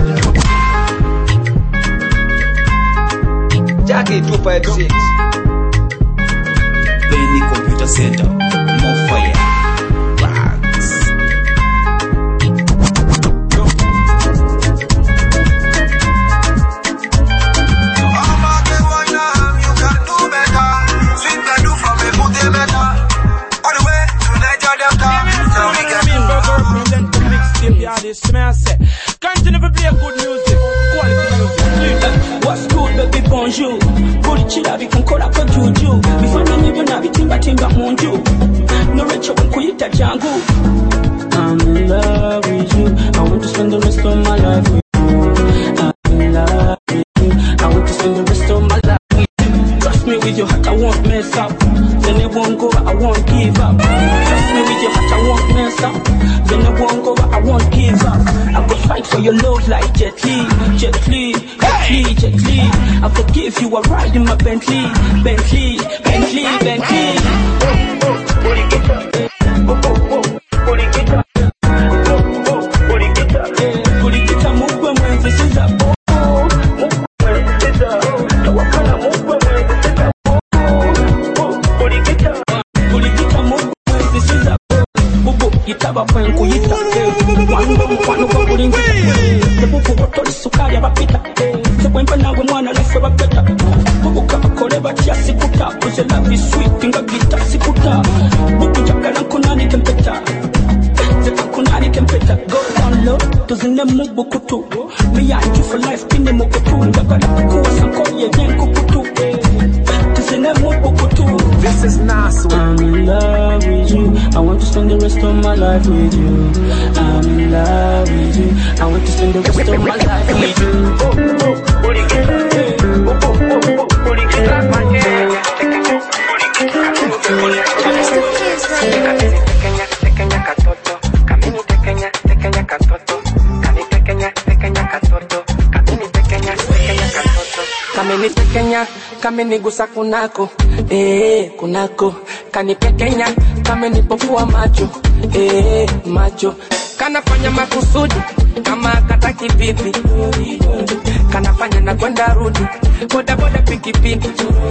Jackie two five six. Benny Computer Center, more fire. Rocks. Continue to play good music, quality music. What's good, baby, bonjour. Good chilla, we can call up a juju. Before you know you're not timba timba munju. No richer when kuyita jangu. I'm in love with you. I want to spend the rest of my life with you. I'm in love with you. I want to spend the rest of my life with you. Trust me with your heart, I won't mess up. Then it won't go, I won't give up. Trust me with your heart, I won't mess up. Then it won't go, I won't give up. I will fight for your love like Jet Li, Jet Li, Jet Li, Jet Li. I forgive you, I ride in my Bentley, Bentley, Bentley, Bentley. taba kwenkuyita wanga mukwano gwa bulingi tebuku botoli sukali abapita tekwempa nawe mwana laffe bapeta bubuka bakole batya sikuta kuze lavi sweet nga gita sikuta bukujagala nkunani kempeta zeka kunani kempeta go down low tuzine mubukutu me and you for life kine mukutu ngagala kuwasa nkoye yenkukutu tuzine mubukutu. This is Nasu. I'm in love with you. I want to spend the rest of my life with you. I'm in love with you. I want to spend the rest of my life with you. Oh, oh, booty get up. Oh, oh, oh, oh, booty get up. Kameni tekenya, kameni gusa kunako, eh kunako, kani pekenya, kameni pofua macho, eh macho, kanafanya makusudi, kama kataki pipi, kanafanya na kwenda rudi, boda boda piki piki,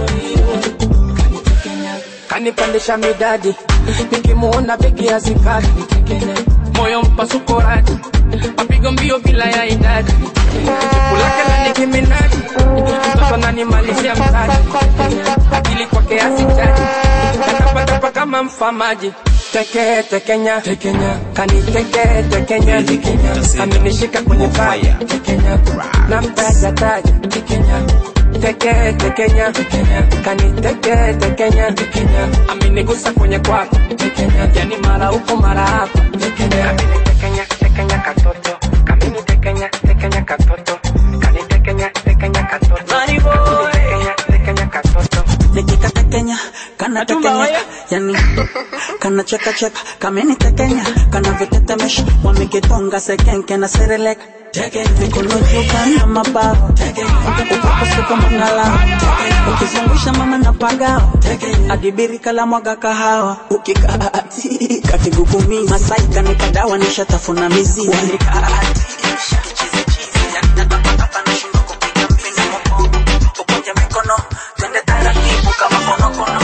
kani pandisha midadi, nikimuona begi ya zikari, moyo mpasuko radi, mapigo mbio bila ya idadi, kulakela nikiminaji, mtoto nani malizia mtaji, akili kwa kiasi chaji, nakapatapa kama mfamaji, teke tekenya, tekenya, kani teke tekenya, kani nishika kwenye fire, tekenya, na mtaja taja, tekenya, teke tekenya, kani teke tekenya, aminigusa kwenye kwako, tekenya, yani mara uko mara hapa, tekenya, amini tekenya, tekenya katoto, kamini tekenya, tekenya katoto, kani tekenya, tekenya katoto, money boy, tekenya, tekenya katoto, tekika tekenya, kana tekenya, yani kana cheka cheka, kamini tekenya, kana vitetemesha, wamekitonga sekenke na sereleka. Mikono juu kana mabavu, upepo suka mangala, ukizungusha mama na pagao, adibiri kala mwaga kahawa, ukikati kakigugumi, Masai kanika dawa nisha tafuna mizi, wanikati chizi chizi, yani natapaka pana shingo kupika mpina mpongo, ukunje mikono, twende taratibu kama kono kono.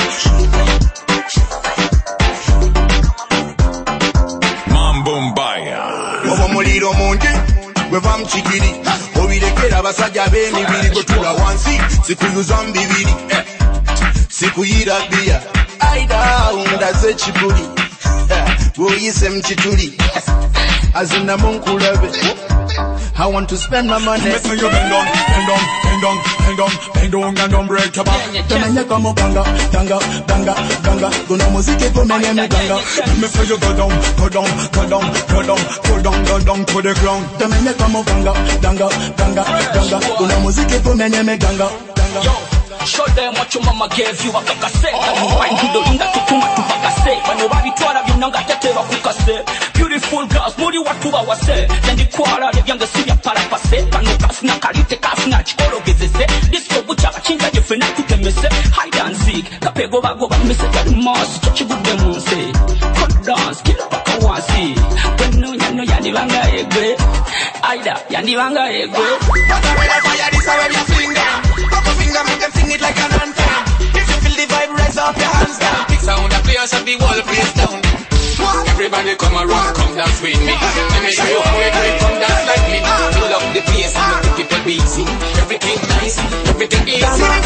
Mambo mbaya Obo muliro mungi Gweva mchigiri Obirekera basajja b'emibiri gotula wansi sikuyuza mbibiri eh. Sikuyira bia Aida undaze chibuli Woyise mchituli Azina munkulabe I want to spend my money. Make me you bend down, bend down, bend down, bend down, bend down, and don't break your back. Temenya kamo ganga, ganga, ganga, ganga. Guna muziki kumenye me ganga. Me feel you go down, go down, go down, go down, go down, go down to the ground. Temenya kamo ganga, ganga, ganga, ganga. Guna muziki kumenye me ganga, ganga. Show them what your mama gave you akakase Wine kudo inga tutuma tubakase Bano babitwara binanga tete bakukase Beautiful girls muri watu bawase Yendi kwara yanga siya para pase Bano kasina kalite kasina chikoro gezese Disco buchaka chinga jefena kutemese Hide and seek kapego bago bamese Kari mas chochi gude munse Hot dance kila baka wansi Wenu nyano yani wanga egwe Aida yani wanga egwe Wata wela fire this away your finger Papa finger make them sing it like an anthem. If you feel the vibe, raise up your hands down. Big sound, the players of the whole place down. Everybody come around, come dance with me. Let me show you how it is, come dance like me. Fill up the place and make people busy. Everything nice, everything easy.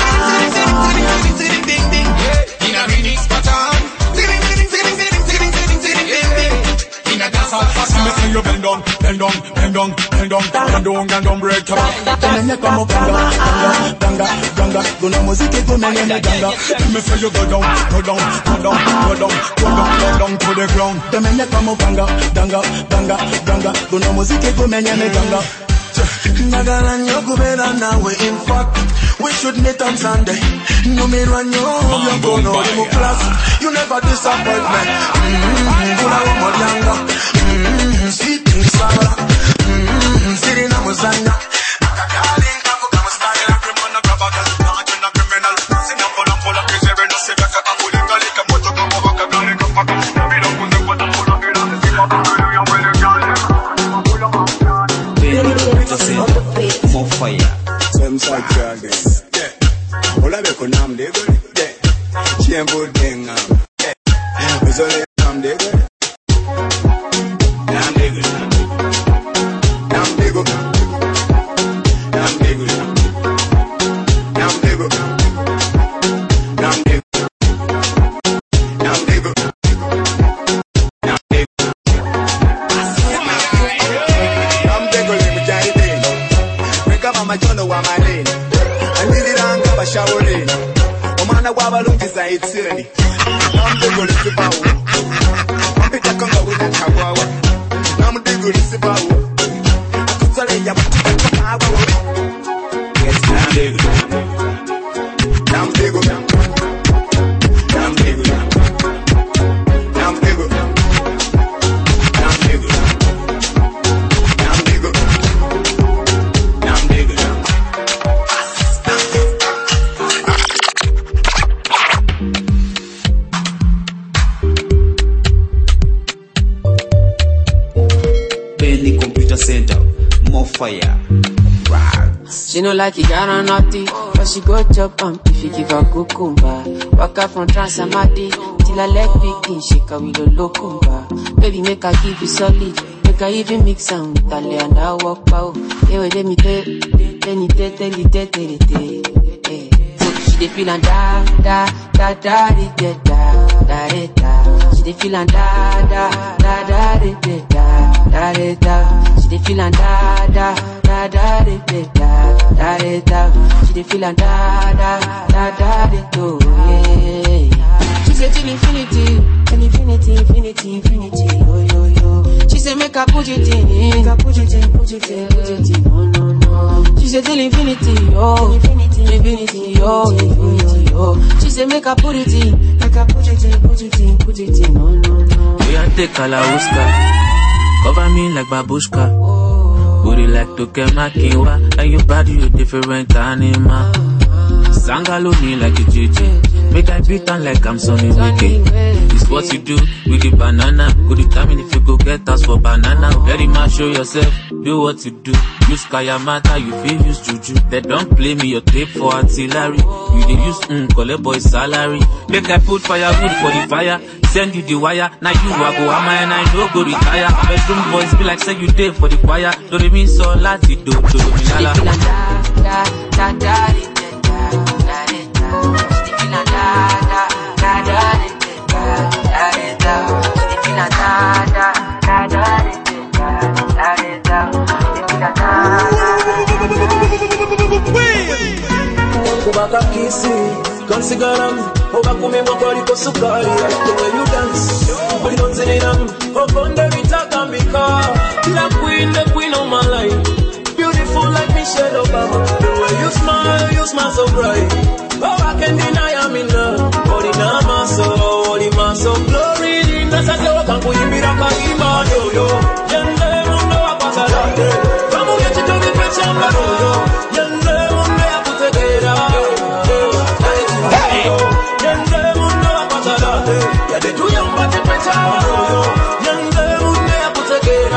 Ding ding, in a mini spot on. Ding ding, ding ding, ding ding, ding ding, ding ding. In a dance hall fast. Me say you bend down, bend down, bend down, bend down, bend down, and don't break your back. Temenya kamo ganga, ganga, ganga, ganga. Guna muziki kumenye me ganga. Me say you go down, go down, go down, go down, go down, go down to the ground. Temenya kamo ganga, ganga, ganga, ganga. Guna muziki kumenye me ganga. Nagala nyo kubera nawe in fact we should meet on Sunday. Numero nyo yo kono mu class. You never disappoint me. Mmm, kuna umodianga. Mmm, sweet and sour. Mmm, sitting na muzanga. Akakali nkaku kama style la criminal grabagal. Nakachana criminal. Sina pola pola kesebe no se gata akule kali kamoto kama wakagale kapaka. Bila kunde pata pola bila sima kama ya mwele gale. More fire. Some side charges. Yeah. Ola be konam de go. Yeah. Chembo denga. Yeah. Uzole nam de go. mwana w'abalungi Zaid Sirani namdegolese bawo ampita kanga wina chagwawa namdegolese bawo akutsale ya bawo yes namdego namdego namdego namdego namdego namdego namdego Benny Computer Center, more fire. She no like it, got on naughty, but she go chop and if you give her cucumber. Walk up from Transamadi till I leg begin, shake her with a locumba. Baby, make her give you solid, make her even mix am with a lay and I walk out. Hey, wait, let me tell, let me tell, tell you, tell, tell you, tell. She dey feelin' da da da da da da da da da. She dey feelin' da da da da da da da da da. She dey feelin' da da da da da da da da da. She dey feelin' da da da da da da. She say till infinity, till infinity, infinity, infinity, yo yo yo. She say make her put it in, make her put it in, put it in, put it in, no no no. She say till infinity, oh infinity, infinity, oh infinity, oh. She say make her put it in, make her put it in, put it in, put it in, no no no. We are take Kalauska, cover me like babushka. Booty like Toke Makiwa, and your body you different animal. Sangalo me like a J J, make I beat on like I'm Sonny Wicked. It's what you do with the banana. Go determine if you go get us for banana. Very much show yourself, do what you do. Use Kayamata, you feel use Juju. They don't play me your tape for artillery. You dey use mm, collect boy salary. Make I put firewood for the fire, send you the wire. Now you I go hammer and I no go retire. Bedroom boys be like say you dey for the choir. Do they mean so lati do do me nala. Da da da da. Kubaka kisi, konsigaram, oba kumemwa kwa liko sukari. The way you dance, we don't say them. Okonde vitaka mbika, la queen, the queen of my life. Beautiful like Michelle Obama. The way you smile, you smile so bright. Oh, I can't deny I'm in love. Odi na maso, odi maso glory. Nasa tewa kangu yibira kaima yo yo. Yende mundo wapasalate. Kamu yechi tobi pechamba yo yo. Yende mundo yakutegera. Yende mundo wapasalate. Yade tu yambate pechamba yo yo. Yende mundo yakutegera.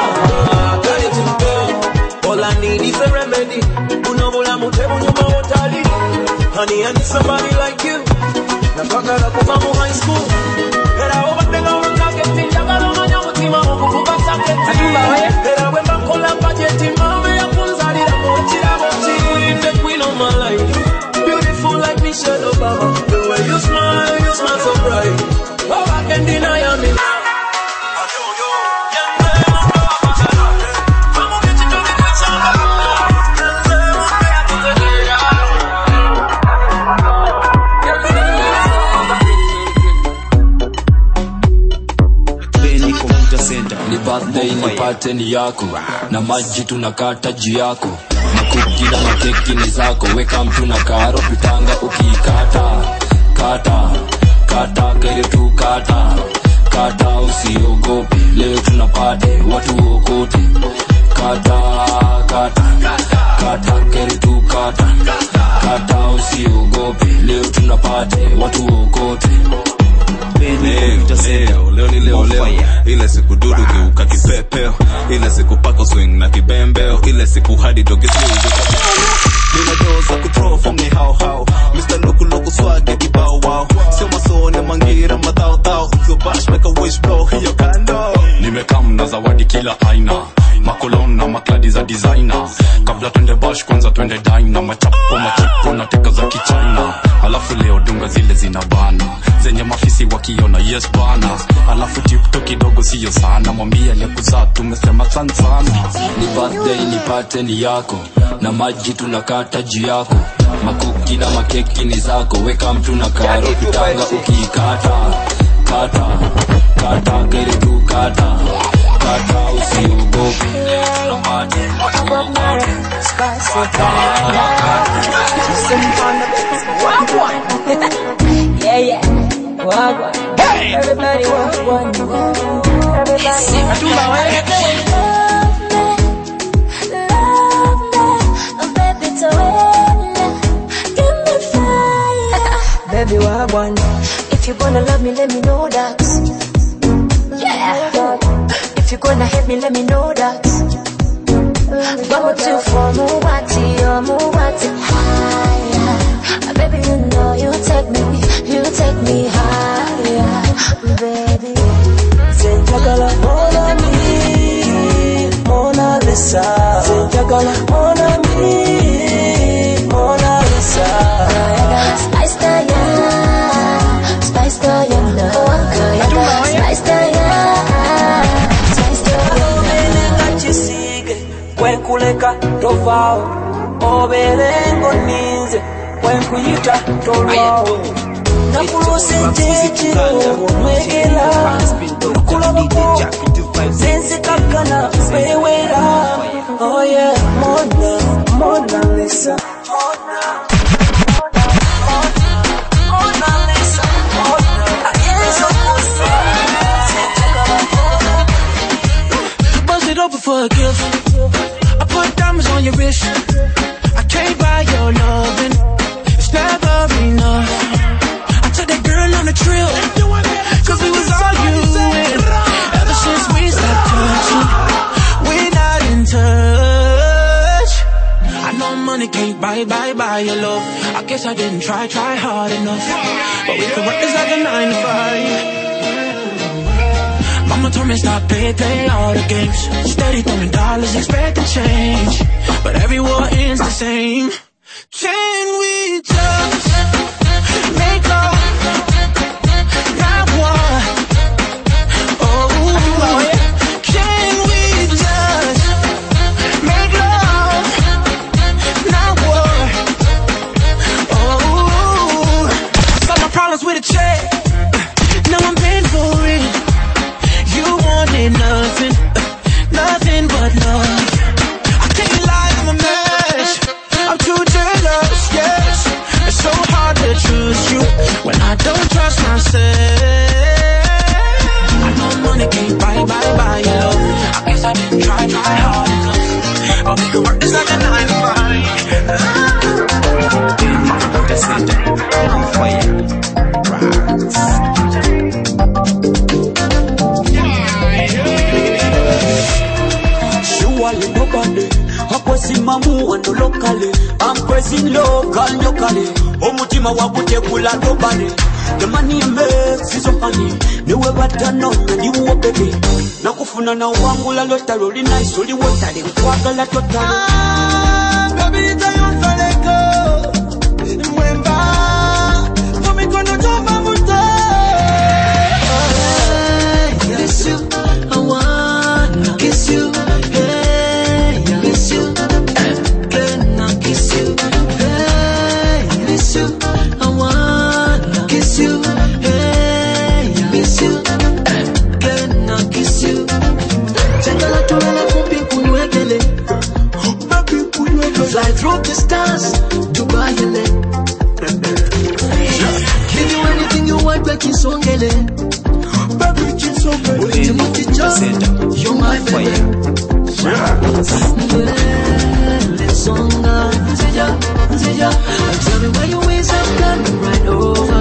All I need is a remedy. Unabula mutebu nyuma wotali. Honey, I need somebody like you. Napakala kumamu high school. Era obatega utaketi njagala manya mutima mukukuba saketi. Era wemba kola budgeti mame ya kunzalira mochira mochi. The queen of my life. Beautiful like Michelle Obama. The way you smile, you smile so bright. Oh, I can't deny I'm in love. Birthday ni party ni yako, na maji tunakata juu yako, makuki na makeki ni zako. Weka mtu na karo pitanga ukikata, kata, kata kere tu kata, kata usiogope. Leo tunapate watu wokote, kata, kata, kata kere tu kata, kata usiogope. Leo tunapate watu wokote. Leo, leo, leo ni leo leo. Ile siku dudu geuka kipepeo. Ile siku pako swing na kibembeo. Ile siku hadi doge swing. Nina doza kuthrow from ni how how. Mister Loku Loku swag kibao wow. Sio masone mangira madao dao. So bash make a wish blow hiyo kando. Nimekam na zawadi kila aina, makolon na makladi za designer. Kabla twende bash kwanza twende dine, machapo machipo na teka za kichina. Alafu leo dunga zile zinabana, zenye mafisi wakiona yes bana. Alafu TikTok kidogo sio sana, mwambie aliyekuzaa tumesema sana sana. Ni birthday ni party ni yako, na maji tunakata juu yako, makuki makuki na makeki ni zako, weka mtu na karo pitanga ukiikata kata kata kere tu kata kata usiogope yeah yeah wagwan hey everybody wagwan baby wagwan. If you gonna love me, let me know that. Yeah. If you gonna hate me, let me know that. Go to for Muwati or Muwati higher. Baby, you know you take me, you take me higher, baby. Say Jagala, Mona me, Mona Lisa. Say Jagala, Mona me, Mona Lisa. Spice the yeah, spice the yeah, no, spice the yeah, spice the yeah. When kuleka tovao, obelengo ninze. When kuyita tolwao, nakulose jejero mwegela, kulabako, sense kakana bewera. Oh yeah, Mona, Mona Lisa, Mona. For a gift, I put diamonds on your wrist. I can't buy your loving, it's never enough. I took that girl on a trip, cause we was arguing. Ever since we stopped touching, we're not in touch. I know money can't buy, buy, buy your love. I guess I didn't try, try hard enough. But we could work this like a nine to five. Mama told me stop, play, play all the games. Steady throwing dollars, expecting change. But every war ends the same. Can we just make love? Not war. Oh, can we just make love? Not war. Oh, solve my problems with a check. Now I'm paying for it. You wanted nothing, nothing but love. I can't lie, I'm a mess. I'm too jealous, yes. It's so hard to trust you when I don't trust myself. I know money can't buy, buy, buy your love. I guess I didn't try, try hard enough. But we could work this like a nine to five. That's it. I'm fire. Nobody, Mamu and locally, I'm pressing local, locally. Omutima wakutekula nobody. The money makes is so funny. Niwe batano na niwe baby. Nakufuna na wangula lotaro li nice oli wotale kwagala totally. Ah, baby tayon faleko. Mwemba, fumi kono toma muta. Kiss you, I wanna kiss you. Fly through the stars, Dubai, L A. Give you anything you want, but it's on L A. Baby, it's so good. You're my baby. Tell me where you is, I'm coming right over.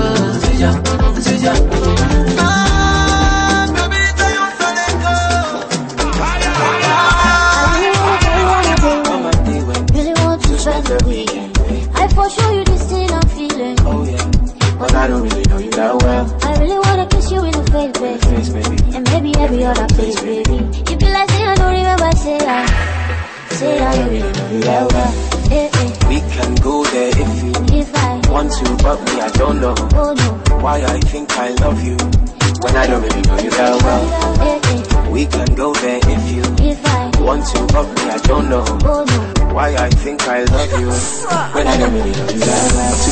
I for sure you this thing I'm feeling. Oh yeah, but I don't really know you that well. I really wanna kiss you in the face, baby. Face, baby. And maybe every other place, baby. You be like, say I don't remember, say I, say I don't really know you that well. Eh, eh. We can go there if you if I want to, but me I don't know. Oh no, why I think I love you when I don't really know you that well. eh, eh. We can go there if you if I want to, but me I don't know. Oh no, why I think I love you when I don't really know you that well.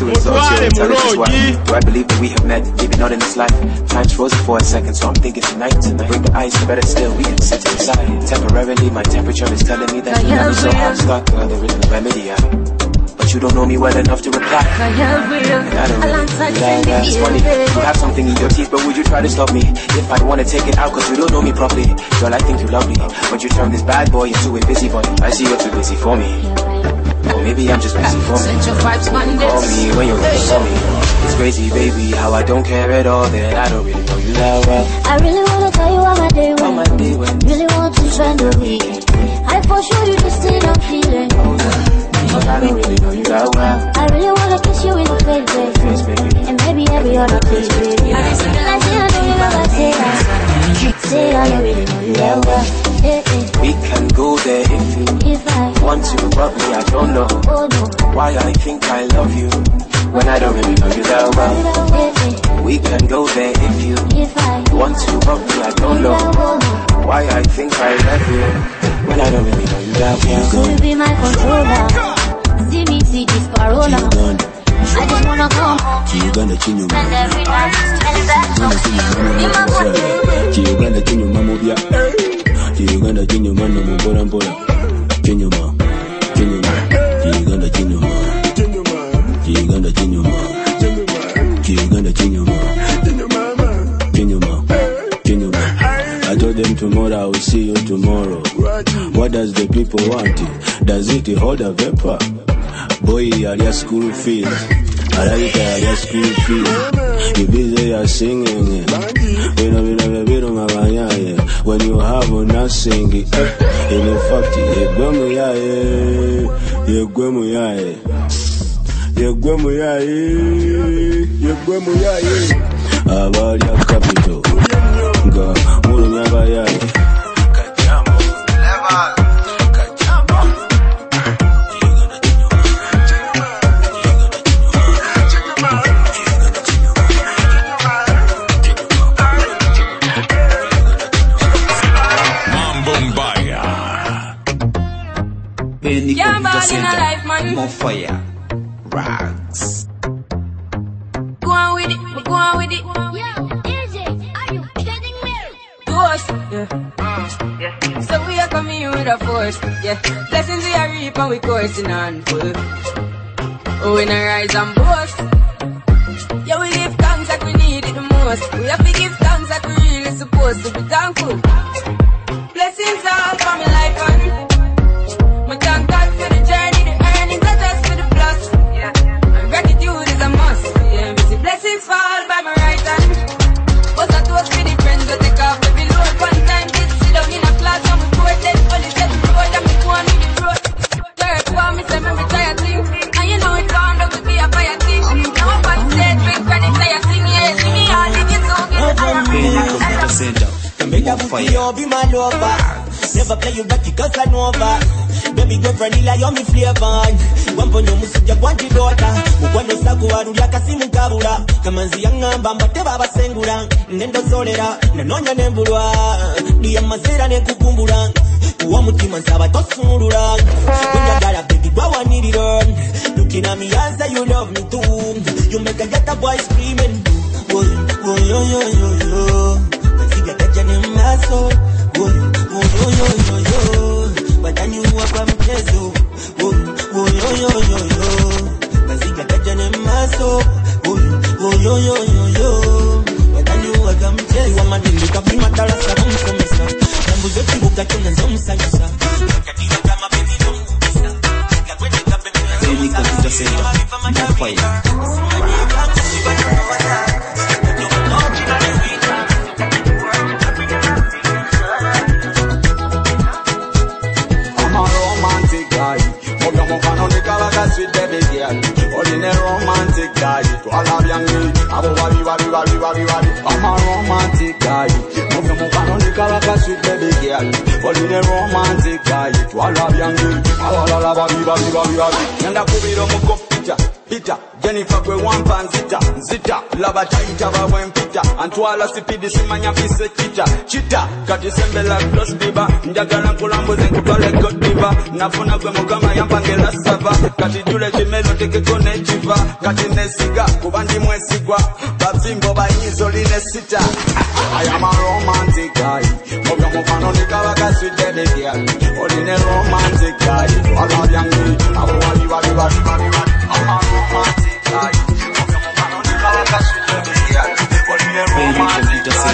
to exalt your intelligence. Why do I believe that we have met? Maybe not in this life. Time's frozen for a second, so I'm thinking tonight. Tonight, break the ice, better still, we can set it aside. Temporarily, my temperature is telling me that you're so hot stuck. Well, there is no remedy. Yeah. But you don't know me well enough to reply. And I don't really yeah, yeah, it's funny. You have something in your teeth, but would you try to stop me? If I wanna take it out, cause you don't know me properly. Girl, I think you love me, but you turn this bad boy into a busybody. I see you're too busy for me. Or maybe I'm just busy for me. Call me when you're ready for me. It's crazy, baby, how I don't care at all. That I don't really know you that well. I really wanna tell you how my day went. My day went. Really want to spend the weekend. I for sure you just still I'm feeling. But I don't really know you that well. I really wanna kiss you in the face, baby. Face, baby. And maybe every other place, baby. I just feel like say I know you well, I say that. Say I don't really know you that well. Eh, eh. We can go there if you If I want to, but me I don't know oh, no. why I think I love you when I don't really know you that well. Eh, eh. We can go there if you If I want to, but me I don't know why I think I love you when I don't really know you that well. Could you be my controller? See me see this parola. I just wanna come home to you. And every night and back to you. In my body. Kiuganda kinyuma mubya. Kiuganda kinyuma no mubora mbola. Kinyuma. Kinyuma. Kiuganda kinyuma. Kiuganda kinyuma. Kiuganda kinyuma. Kinyuma. Kinyuma. I told them tomorrow I will see you tomorrow. What does the people want? Does it hold a vapor? Boy, area school fees. Araita area school fees. You busy, you're singing. You know, you know, you know, you know, when you have nothing, in fact, you're going to you're going to you're going to you're going to about your capital. Go, Mulunyabaya. Yeah, ball in a life, man. More fire. Rags. Go on with it, go on with it. Yo, easy. Are you kidding me? Ghost, yeah. Uh, yeah. So we are coming with a force, yeah. Blessings we are reap and we coursing on full. Oh, we not rise and boast. Yeah, we give thanks like we need it the most. We have to give thanks like we really supposed to be thankful. Blessings all for my life and my thank God for the journey, the earnings are just for the plus. Yeah, and gratitude is a must. Yeah, we see blessings fall by my right hand. But I talk to the friends that take off every load. One time did sit down in a class and we pour dead for the set road and we go on with the road. Girl, for me say me retire thing, and you know it found out to be a fire thing. Now I'm on stage, big credit say I sing, yeah, see me all the kids who get the fire. Computer center. Make a fire. Be my lover. Never play you back because I know over. Baby girl vanilla yo mi flavor. Wamponyo musujja kwanti dota. Mukwano sagu warulya kasimu kabula. Kamanzi yangamba mbate baba sengula. Nendo solera nanonya nembulwa. Diya mazera ne kukumbula. Uwa mutima nsaba tosulula. Kunyagala baby gwawanirira. Looking at me as that you love me too. You make a get a boy screaming. Oh, oh, yo, yo, yo, yo. Maziga kajane maso. Oh, oh, yo, yo, yo, yo. Badani uwa kwa mchezo. Oh, oh, yo, yo, yo, yo. Maziga kajane maso. Oh, oh, yo, yo, yo, yo. Badani uwa kwa mchezo. Wa madini kapima talasa kumsomesa. Nambuzo kibuka tena zomsanyasa. Kakatiwa kama baby zomsanyasa. Kakwete kape Baby Computer Center. More fire. Sweet baby girl, all in a romantic guy. To all of young me, I'm a worry, worry, worry, worry, worry. I'm a romantic guy. Move your move on the car, sweet baby girl. All in a romantic guy. To all of young me, I'm a worry, worry, worry, worry, worry. And I could be the more picture, picture. Jennifer kwe wampa nzita nzita laba taita bawe mpita antwala sipidi simanya fise chita chita kati sembe la gloss diva njagala nkulambuze nkutwale god diva nafuna kwe mukama yampangela sava kati jule chimelo tekekone chiva kati nesiga kubandi mwesigwa babzimbo banyizo line sita I am a romantic guy Moga mufano nikawaka sweet baby girl Oline romantic guy I love young me Abo wali wali wali wali wali I'm a romantic guy Moga mufano nikawaka sweet baby girl Oline romantic guy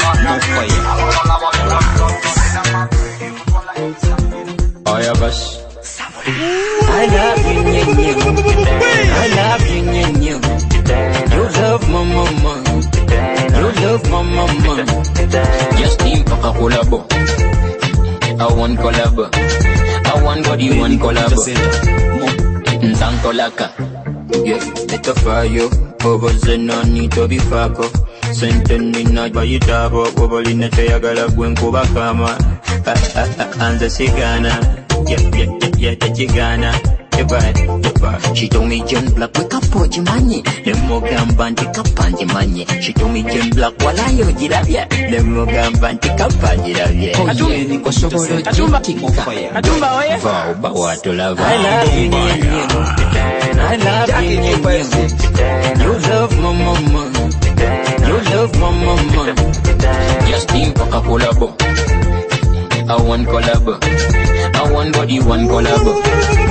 Oh yeah, gosh. I love you, you, you. I love you, you, you. You love my mama. You love my mama. Just team for a collabo. I want collabo. I want body, one collabo. Nzankolaka. Yeah, better for you. Over no need to be fako. Senteni na bayitabo. Over in the Tayagala Gwenko Bakama. And the Sigana. Yeah, yeah, yeah, yeah, the Chigana. She told me John Black wake up for money. The Mogam Banti Kapanji money. She told me John Black while I you did up yet. The Mogam Banti Kapanji yet. Oh, yeah, Nico Sobo, Katumba, Vow, Bawa to love. I love you, I love you, you love my mama. You love my mama. Just think of a collabo. I want collabo. I want body, one collabo.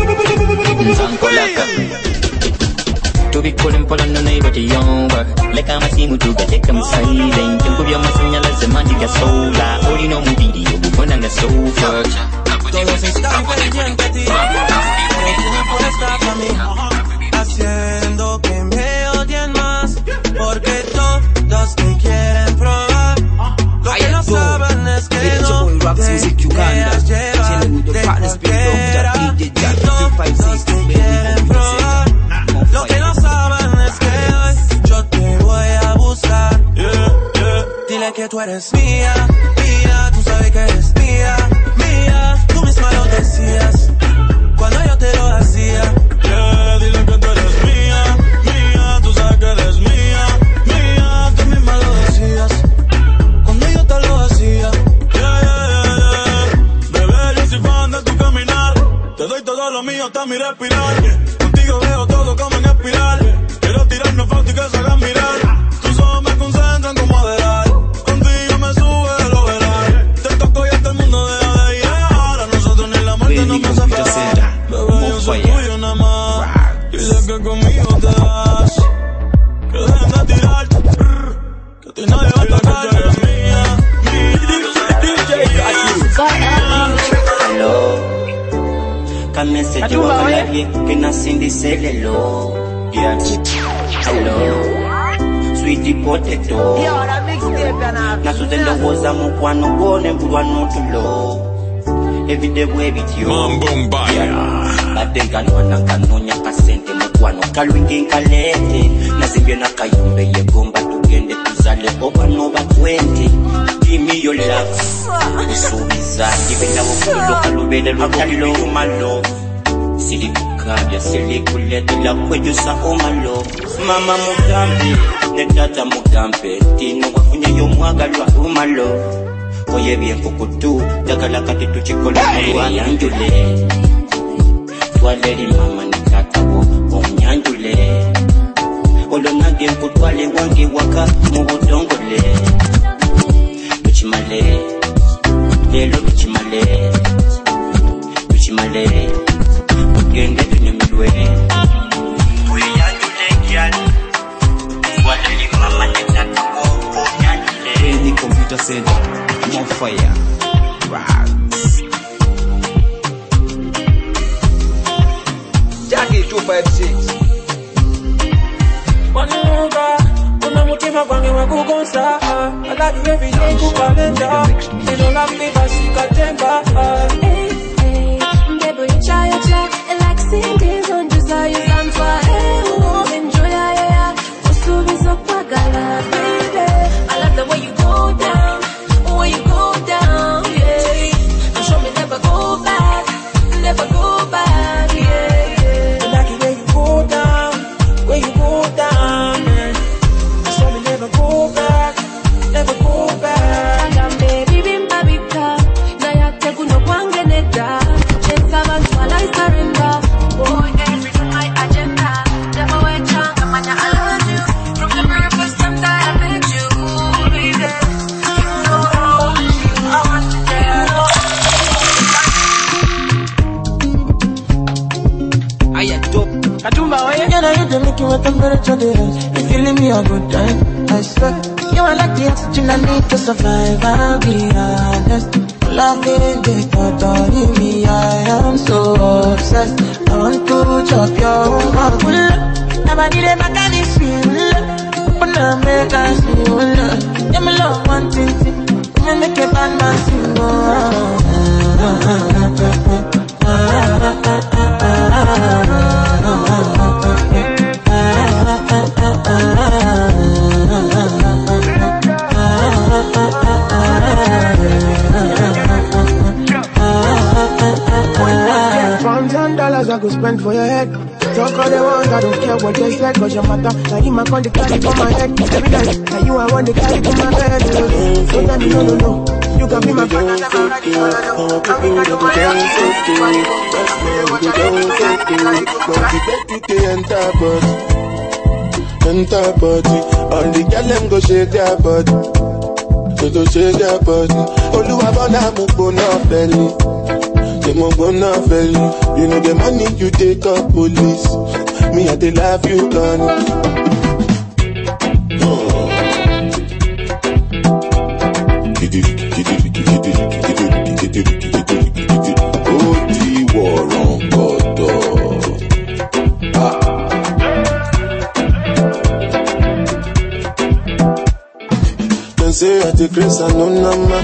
To be calling for the neighbor to younger. Like I'm a simu to get them silent. To be a masanya as a magic sola. Only no video, one and a sofa. Haciendo que me odien más. Porque todos te quieren probar. Lo que no saben es que no te dejas llevar de cualquiera. Todos te quieren probar. Lo que no saben es que hoy yo te voy a buscar. Dile que tú eres mía, mía. Tú sabes que eres mía, mía. Tú misma lo decías cuando yo te lo hacía. Yeah, dile que tú eres mía, mía. Tú sabes que eres mía, mía. Tú misma lo decías cuando yo te lo hacía. Yeah, yeah, yeah, yeah. Bebé, yo soy fan de tu caminar. Te doy todo lo mío hasta mi respirar. Contigo veo todo como en espiral. Quiero tirarnos fotos y que se hagan mirar. Tus ojos me concentran como adelar. Contigo me sube lo veral. Te toco y hasta el mundo deja de llegar. A nosotros ni la muerte nos va a separar. Bebé, yo soy tuyo nada más. Dile que conmigo te das. Que dejen de tirar. Que a ti nadie va a tocar. Eres mía, Hello. Come se te va a la bien que nací de celelo. Yeah. Hello. Sweetie potato. Nasu de lo goza mo kwano gone bulwano tulo. Every day we with you. Mambumbaya. Batenga no nakanonya kasente mo kwano kalwingi kalete. Nasimbye nakayumbe yegomba tugende tuzale oba no ba twenty. Give me your love. Usubiza ibenda wokulo kalubele lwakalo malo. Silikukabya silikulete la kwejusa omalo. Mama mugambe ne tata mugambe tino wafunye yo mwagalwa umalo. Oye bien kukutu dagala kati tuchikola wanyanjule. Twaleri mama ni tata wo onyanjule. Olona game kutwale wange waka mu budongole. Bichimale lelo bichimale bichimale gende tunyumilwe uyanjule kyali wali mama netata ko onyanjule ni computer center more fire rags Jackie two five six Wanuga, una mutima kwange wakugonsa. I love you every day kukalenda. You don't love me but she can temper. Hey, hey, baby, you try, you try. Like Cindy's on desire, I'm for hey, oh, enjoy, yeah, yeah. Usubizo kwa gala, baby. I love the way you go down, the way you go down, yeah. And show me never go back, never go back, yeah, yeah. I like the way you go down, where you what temperature they rise. You feeling me a good time? I swear, you are like the oxygen I need to survive. I'll be honest. Loving the thought of me, I am so obsessed. I want to chop your heart. Never need a mechanic feel. Open up, make us feel. Yeah, me love one thing. Me make a bad man sing. Pounds and dollars I go spend for your head. Talk all they want, I don't care what they said. Cause your matter, now you my con the carry for my head. Every night, now you I want the carry for my bed. Don't tell me no, no, no. You can be my partner, never ready for the no. Come in, I do my own safety. Enter body, enter body. All the girl them go shake their body, they go shake their body. Oluwabona mo gbona belly, they mo gbona belly. You know the money you take up police, me I dey love you gone. Say I take grace and no number,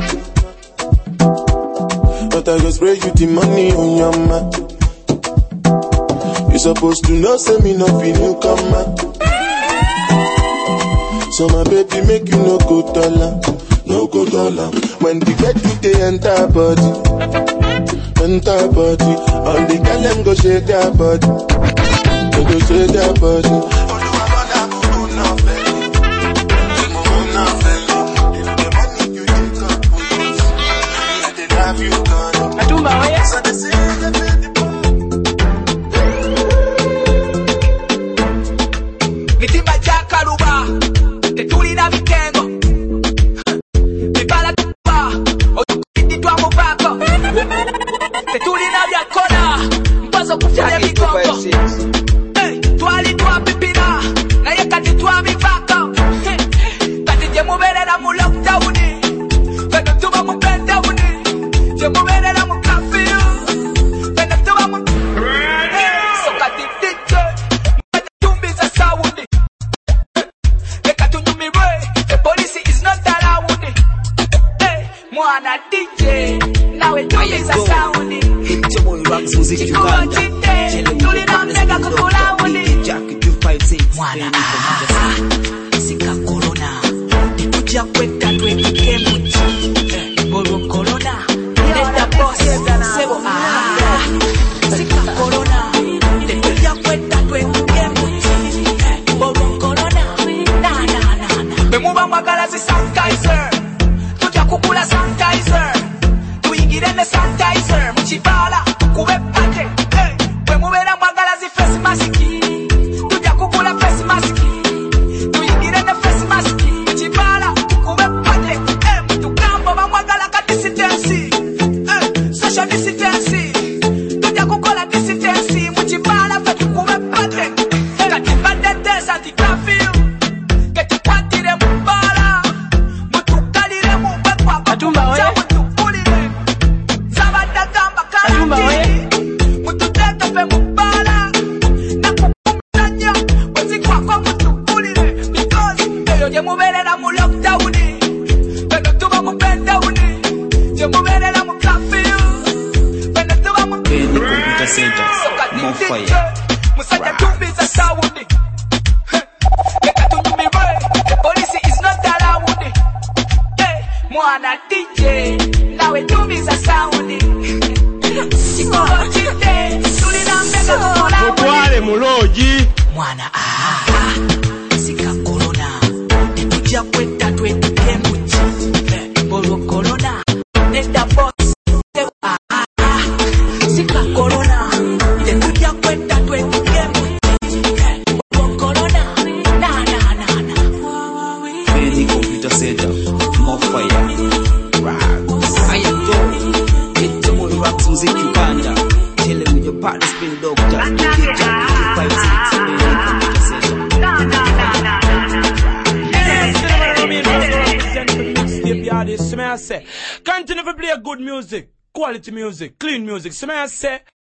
but I go spray you the money on your ma. You supposed to know, say me no feel newcomer. So my baby make you no go dollar, no go dollar. When the bed you they enter body, enter body. All the girl them go shake their body, they go shake their body. Vitimba cha karuba, tetulina vitengo. Vibala tuba, otukiti twa muvako. Tetulina vya kona, mpazo kufanya vikongo. Hey, twali twa pipina, na ye kati twa vivako. Kati je muberera mu lockdown, kati tuba mu pentdown. Je muberera mu curfew, kati tuba mu. So kati dije, kati tumbi za sound. The police is not allowed. Hey, Mwana D J, now it is a sound. It's your boy Rocks Music Uganda. Tulina mega kukulauni. Jack two five six. Mwana ah, sika corona. Nikuja kweta tweki kemuchi. Boro corona. Neta boss. Sebo ah, sika corona. Nikuja kweta tweki kemuchi. Boro corona. Na na na na. Bemuba mwagala zi sanitizer. Tuja kukula sanitizer. Tuingire ne sanitizer. Muchibala tukube pate. Hey, bemubera mwagala zi face mask. Tuja kukula face mask. Tuingire ne face mask. Muchibala tukube pate. Hey, mutukambo bamwagala ka distance. Hey, social distance. Tuja kukula distance. Muchibala fe tukube pate. Hey, katiba dete anti-curfew. Center, more fire. The police is not allowed. Hey, Mwana D J, now it do me a sound. Mutwale muloji. Mwana ah, sika corona. Nikuja kweta twetu kemuchi. Boro corona. Neta boss. Ah, sika corona. Nikuja kweta twetu kemuchi. Boro corona. Na na na na. Benny Computer Center, more fire. I am Joe. It's your boy Rocks Music Uganda. Chilling with your partner, Spin Doctor. D J Jack two five six. Benny Computer Center. tape yard is, see me I say. Continue to play good music, quality music, clean music, see me I say.